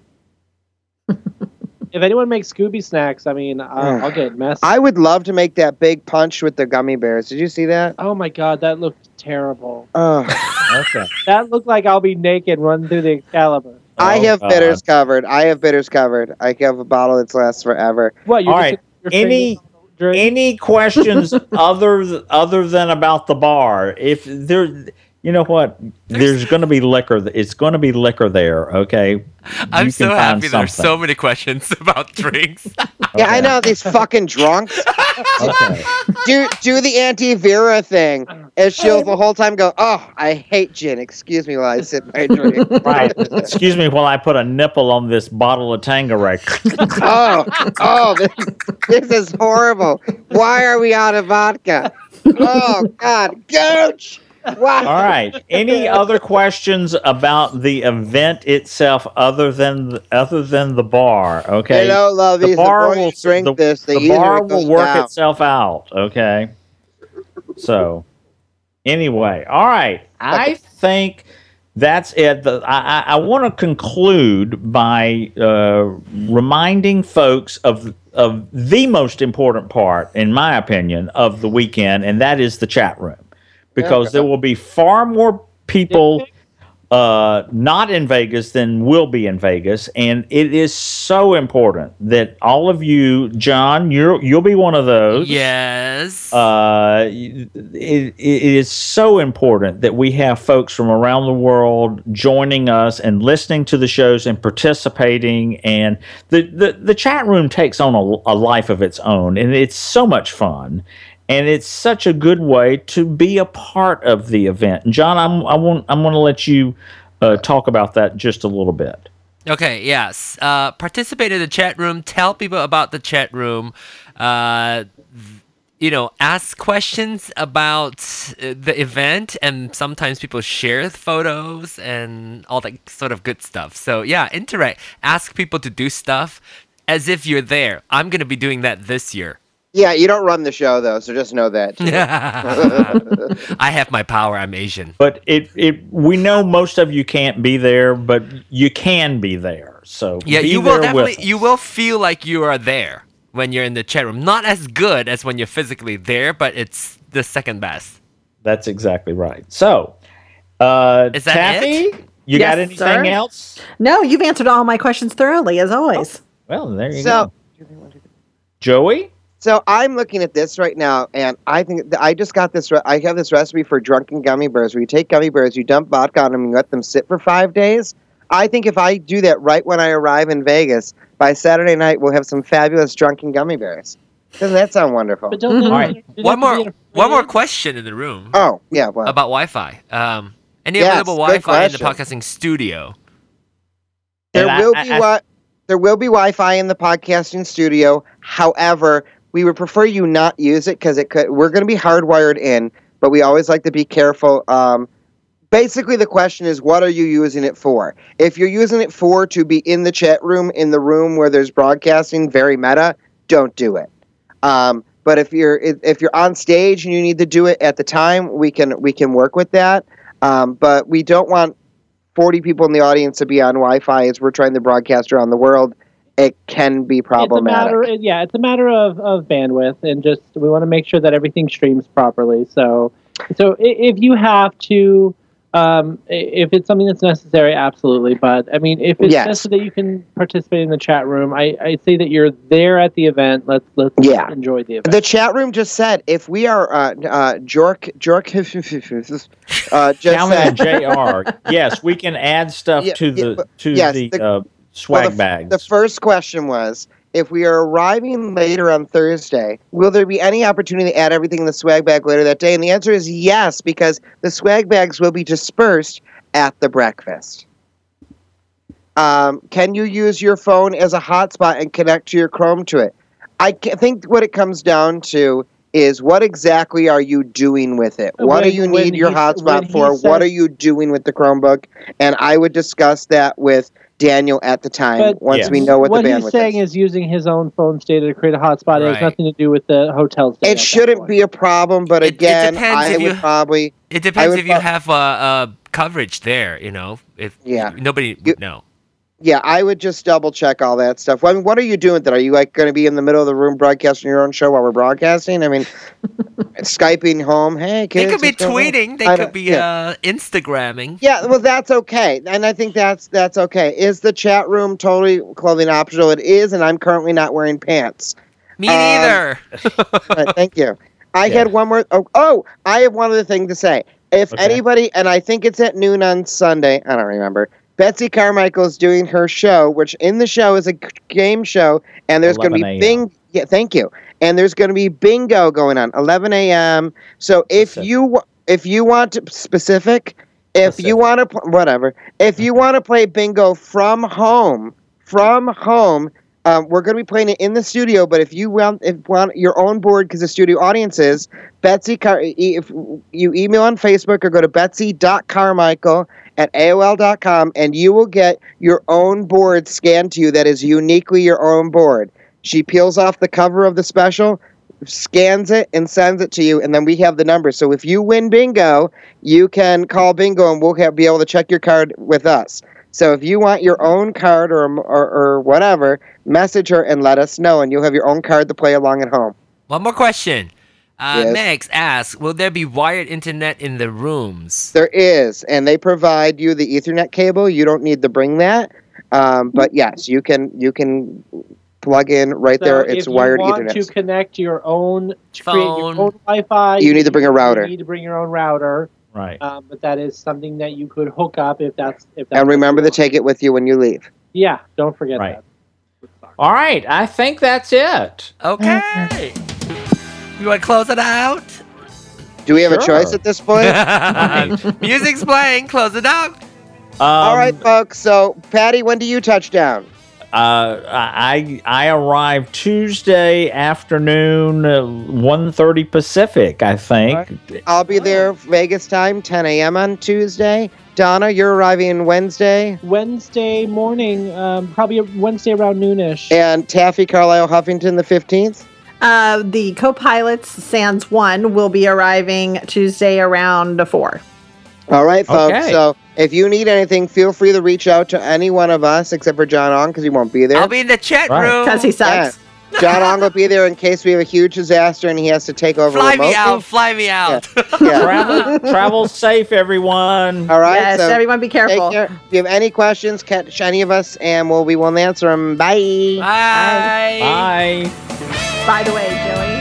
[SPEAKER 3] If anyone makes Scooby snacks, I mean, I'll, I'll get messy.
[SPEAKER 1] I would love to make that big punch with the gummy bears. Did you see that?
[SPEAKER 3] Oh my god, that looked terrible.
[SPEAKER 1] Oh,
[SPEAKER 2] Okay.
[SPEAKER 3] That looked like I'll be naked running through the Excalibur.
[SPEAKER 1] I
[SPEAKER 2] Oh,
[SPEAKER 1] have
[SPEAKER 2] God.
[SPEAKER 1] bitters covered. I have bitters covered. I have a bottle that lasts forever.
[SPEAKER 3] What? You're
[SPEAKER 2] All
[SPEAKER 3] just
[SPEAKER 2] right.
[SPEAKER 3] your
[SPEAKER 2] Any-
[SPEAKER 3] fingers drink?
[SPEAKER 2] Any questions other th- other than about the bar? If there, you know what, there's going to be liquor. th- It's going to be liquor there. Okay.
[SPEAKER 5] I'm
[SPEAKER 2] You
[SPEAKER 5] so
[SPEAKER 2] can find
[SPEAKER 5] happy there's so
[SPEAKER 2] something.
[SPEAKER 5] many questions about drinks.
[SPEAKER 1] Yeah, I
[SPEAKER 2] Okay.
[SPEAKER 1] know these fucking drunks.
[SPEAKER 2] Okay.
[SPEAKER 1] do do the Auntie Vera thing, and she'll the whole time go, "Oh, I hate gin. Excuse me while I sip my drink."
[SPEAKER 2] Right. Excuse me while I put a nipple on this bottle of Tanqueray.
[SPEAKER 1] Oh, oh, this, this is horrible. Why are we out of vodka? Oh God, Gooch! Wow.
[SPEAKER 2] All right. Any other questions about the event itself, other than other than the bar? Okay.
[SPEAKER 1] You know, lovies,
[SPEAKER 2] the
[SPEAKER 1] the
[SPEAKER 2] bar
[SPEAKER 1] more
[SPEAKER 2] will
[SPEAKER 1] you drink
[SPEAKER 2] the,
[SPEAKER 1] this, the,
[SPEAKER 2] the
[SPEAKER 1] easier
[SPEAKER 2] bar
[SPEAKER 1] it goes
[SPEAKER 2] will work
[SPEAKER 1] down.
[SPEAKER 2] itself out. Okay. So, anyway, all right. I think that's it. The, I, I, I want to conclude by uh, reminding folks of of the most important part, in my opinion, of the weekend, and that is the chat room, because there will be far more people uh, not in Vegas than will be in Vegas, and it is so important that all of you, John, you're you'll be one of those.
[SPEAKER 5] Yes.
[SPEAKER 2] Uh, it, it is so important that we have folks from around the world joining us and listening to the shows and participating, and the the, the chat room takes on a, a life of its own, and it's so much fun. And it's such a good way to be a part of the event. And John, I'm I want I'm going to let you uh, talk about that just a little bit.
[SPEAKER 5] Okay. Yes. Uh, participate in the chat room. Tell people about the chat room. Uh, you know, ask questions about the event, and sometimes people share photos and all that sort of good stuff. So yeah, interact. Ask people to do stuff as if you're there. I'm going to be doing that this year.
[SPEAKER 1] Yeah, you don't run the show though, so just know that.
[SPEAKER 5] I have my power. I'm Asian.
[SPEAKER 2] But it, it we know most of you can't be there, but you can be there. So
[SPEAKER 5] yeah,
[SPEAKER 2] be
[SPEAKER 5] you will
[SPEAKER 2] there
[SPEAKER 5] definitely
[SPEAKER 2] with us.
[SPEAKER 5] you will feel like you are there when you're in the chat room. Not as good as when you're physically there, but it's the second best.
[SPEAKER 2] That's exactly right. So, uh,
[SPEAKER 5] Is that
[SPEAKER 2] Taffy,
[SPEAKER 5] it?
[SPEAKER 2] you
[SPEAKER 4] Yes,
[SPEAKER 2] got anything
[SPEAKER 4] sir.
[SPEAKER 2] else?
[SPEAKER 4] No, you've answered all my questions thoroughly, as always.
[SPEAKER 2] Well, there you
[SPEAKER 1] So,
[SPEAKER 2] go. Joey?
[SPEAKER 1] so I'm looking at this right now, and I think th- I just got this. Re- I have this recipe for drunken gummy bears, where you take gummy bears, you dump vodka on them, and you let them sit for five days. I think if I do that right when I arrive in Vegas, by Saturday night, we'll have some fabulous drunken gummy bears. Doesn't that sound wonderful?
[SPEAKER 3] But don't they-
[SPEAKER 2] All right.
[SPEAKER 3] do they
[SPEAKER 5] One
[SPEAKER 3] have to be
[SPEAKER 5] more
[SPEAKER 3] in a
[SPEAKER 5] one more
[SPEAKER 3] fridge?
[SPEAKER 5] question in the room
[SPEAKER 1] Oh, yeah. Well,
[SPEAKER 5] about Wi-Fi. Um, any
[SPEAKER 1] Yes,
[SPEAKER 5] available
[SPEAKER 1] good
[SPEAKER 5] Wi-Fi in the
[SPEAKER 1] question.
[SPEAKER 5] podcasting studio?
[SPEAKER 1] there
[SPEAKER 2] And I-
[SPEAKER 1] will
[SPEAKER 2] I-
[SPEAKER 1] be
[SPEAKER 2] I-
[SPEAKER 1] wi- there will be Wi-Fi in the podcasting studio. However, we would prefer you not use it because it could. We're going to be hardwired in, but we always like to be careful. Um, basically, the question is, what are you using it for? If you're using it for to be in the chat room, in the room where there's broadcasting, very meta, don't do it. Um, but if you're if if you're on stage and you need to do it at the time, we can we can work with that. Um, but we don't want forty people in the audience to be on Wi-Fi as we're trying to broadcast around the world. It can be problematic.
[SPEAKER 3] It's a matter, yeah, it's a matter of, of bandwidth, and just we want to make sure that everything streams properly. So, so i- if you have to, um, i- if it's something that's necessary, absolutely. But I mean, if it's
[SPEAKER 1] Yes.
[SPEAKER 3] just so that you can participate in the chat room, I, I say that you're there at the event. Let's let's
[SPEAKER 1] Yeah.
[SPEAKER 3] enjoy the event.
[SPEAKER 1] The chat room just said if we are uh, uh, Jork Jork uh, just
[SPEAKER 2] Calvin and
[SPEAKER 1] said
[SPEAKER 2] J R. Yes, we can add stuff
[SPEAKER 1] Yeah,
[SPEAKER 2] to
[SPEAKER 1] yeah,
[SPEAKER 2] the
[SPEAKER 1] but-
[SPEAKER 2] to
[SPEAKER 1] yes,
[SPEAKER 2] the,
[SPEAKER 1] the-
[SPEAKER 2] uh, swag
[SPEAKER 1] well, the,
[SPEAKER 2] bags.
[SPEAKER 1] the first question was, if we are arriving later on Thursday, will there be any opportunity to add everything in the swag bag later that day? And the answer is yes, because the swag bags will be dispersed at the breakfast. Um, can you use your phone as a hotspot and connect to your Chrome to it? I ca- think what it comes down to is what exactly are you doing with it? What do
[SPEAKER 3] When-
[SPEAKER 1] you
[SPEAKER 3] when
[SPEAKER 1] need your
[SPEAKER 3] he s- when
[SPEAKER 1] hotspot
[SPEAKER 3] he
[SPEAKER 1] for?
[SPEAKER 3] said-
[SPEAKER 1] What are you doing with the Chromebook? And I would discuss that with Daniel at the time
[SPEAKER 3] But
[SPEAKER 1] once
[SPEAKER 2] Yes.
[SPEAKER 1] we know what,
[SPEAKER 3] what
[SPEAKER 1] the
[SPEAKER 3] he's
[SPEAKER 1] bandwidth
[SPEAKER 3] saying
[SPEAKER 1] is.
[SPEAKER 3] is using his own phone's data to create a hotspot. It
[SPEAKER 5] Right.
[SPEAKER 3] has nothing to do with the hotel's data.
[SPEAKER 1] It shouldn't be a problem, but
[SPEAKER 5] It- it
[SPEAKER 1] again,
[SPEAKER 5] depends
[SPEAKER 1] I
[SPEAKER 5] if
[SPEAKER 1] would
[SPEAKER 5] you-
[SPEAKER 1] probably
[SPEAKER 5] It depends
[SPEAKER 1] would
[SPEAKER 5] if you
[SPEAKER 1] prob-
[SPEAKER 5] have uh, uh, coverage there. You know, if
[SPEAKER 1] Yeah.
[SPEAKER 5] nobody
[SPEAKER 1] You-
[SPEAKER 5] would know.
[SPEAKER 1] Yeah, I would just double check all that stuff. I mean, what are you doing with that? Are you like going to be in the middle of the room broadcasting your own show while we're broadcasting? I mean, Skyping home, hey
[SPEAKER 5] They
[SPEAKER 1] kids.
[SPEAKER 5] could be
[SPEAKER 1] what's going on?"
[SPEAKER 5] tweeting. They
[SPEAKER 1] I
[SPEAKER 5] could
[SPEAKER 1] don't-
[SPEAKER 5] be
[SPEAKER 1] yeah.
[SPEAKER 5] uh, Instagramming.
[SPEAKER 1] Yeah, well, that's okay, and I think that's that's okay. Is the chat room totally clothing optional? It is, and I'm currently not wearing pants.
[SPEAKER 5] Me
[SPEAKER 1] Um,
[SPEAKER 5] neither.
[SPEAKER 1] All right, thank you. I
[SPEAKER 2] Yeah.
[SPEAKER 1] had one more. Oh, oh, I have one other thing to say. If
[SPEAKER 2] Okay.
[SPEAKER 1] anybody, and I think it's at noon on Sunday, I don't remember. Betsy Carmichael is doing her show, which in the show is a g- game show, and there's going to be
[SPEAKER 2] eleven a m.
[SPEAKER 1] bing. Yeah, thank you. And there's going to be bingo going on, eleven a.m. So if
[SPEAKER 2] Specific.
[SPEAKER 1] you if you want to specific, if
[SPEAKER 2] Specific.
[SPEAKER 1] you want to pl- whatever, if you want to play bingo from home, from home. Um, we're going to be playing it in the studio, but if you want, if want your own board, because the studio audience is Betsy, Car- e- if you email on Facebook or go to betsy dot carmichael at A O L dot com, and you will get your own board scanned to you that is uniquely your own board. She peels off the cover of the special, scans it and sends it to you, and then we have the number. So if you win bingo, you can call bingo, and we'll have, be able to check your card with us. So if you want your own card or, or or whatever, message her and let us know, and you'll have your own card to play along at home.
[SPEAKER 5] One more question. Uh,
[SPEAKER 1] Yes.
[SPEAKER 5] Max asks, will there be wired internet in the rooms?
[SPEAKER 1] There is, and they provide you the Ethernet cable. You don't need to bring that, um, but yes, you can you can plug in right
[SPEAKER 3] So
[SPEAKER 1] there. It's
[SPEAKER 3] if
[SPEAKER 1] wired
[SPEAKER 3] you want
[SPEAKER 1] Ethernet.
[SPEAKER 3] to connect your own, to create your
[SPEAKER 5] Phone.
[SPEAKER 3] own Wi-Fi,
[SPEAKER 1] You need to bring a router.
[SPEAKER 3] You need to bring your own router.
[SPEAKER 2] Right.
[SPEAKER 3] Um, but that is something that you could hook up if that's if that's
[SPEAKER 1] And remember
[SPEAKER 3] what
[SPEAKER 1] to
[SPEAKER 3] you want.
[SPEAKER 1] take it with you when you leave.
[SPEAKER 3] Yeah, don't forget
[SPEAKER 2] Right.
[SPEAKER 3] that.
[SPEAKER 2] All right. I think that's it.
[SPEAKER 5] Okay. You want to close it out?
[SPEAKER 1] Do we have a
[SPEAKER 2] Sure.
[SPEAKER 1] choice at this point?
[SPEAKER 5] Music's playing. Close it out.
[SPEAKER 2] Um,
[SPEAKER 1] All right, folks. So, Patty, when do you touch down?
[SPEAKER 2] Uh, I I arrived Tuesday afternoon, uh, one thirty Pacific, I think.
[SPEAKER 1] I'll be there Vegas time, ten a.m. on Tuesday. Donna, you're arriving Wednesday.
[SPEAKER 3] Wednesday morning, um, probably Wednesday around noonish.
[SPEAKER 1] And Taffy Carlisle Huffington the fifteenth.
[SPEAKER 4] Uh, the co-pilots Sans One will be arriving Tuesday around four.
[SPEAKER 1] All right, folks.
[SPEAKER 2] Okay.
[SPEAKER 1] So if you need anything, feel free to reach out to any one of us except for John Ong because he won't be there.
[SPEAKER 5] I'll be in the chat
[SPEAKER 2] Right.
[SPEAKER 5] room.
[SPEAKER 4] Because he sucks.
[SPEAKER 1] John Ong will be there in case we have a huge disaster and he has to take over
[SPEAKER 5] Fly
[SPEAKER 1] remotely.
[SPEAKER 5] me out. Fly me out.
[SPEAKER 1] Yeah.
[SPEAKER 2] Travel, travel safe, everyone.
[SPEAKER 1] All right.
[SPEAKER 4] Yes,
[SPEAKER 1] so
[SPEAKER 4] everyone be
[SPEAKER 1] take
[SPEAKER 4] careful.
[SPEAKER 1] care. If you have any questions, catch any of us and we'll we will answer them. Bye.
[SPEAKER 5] Bye.
[SPEAKER 2] Bye.
[SPEAKER 4] By the way, Joey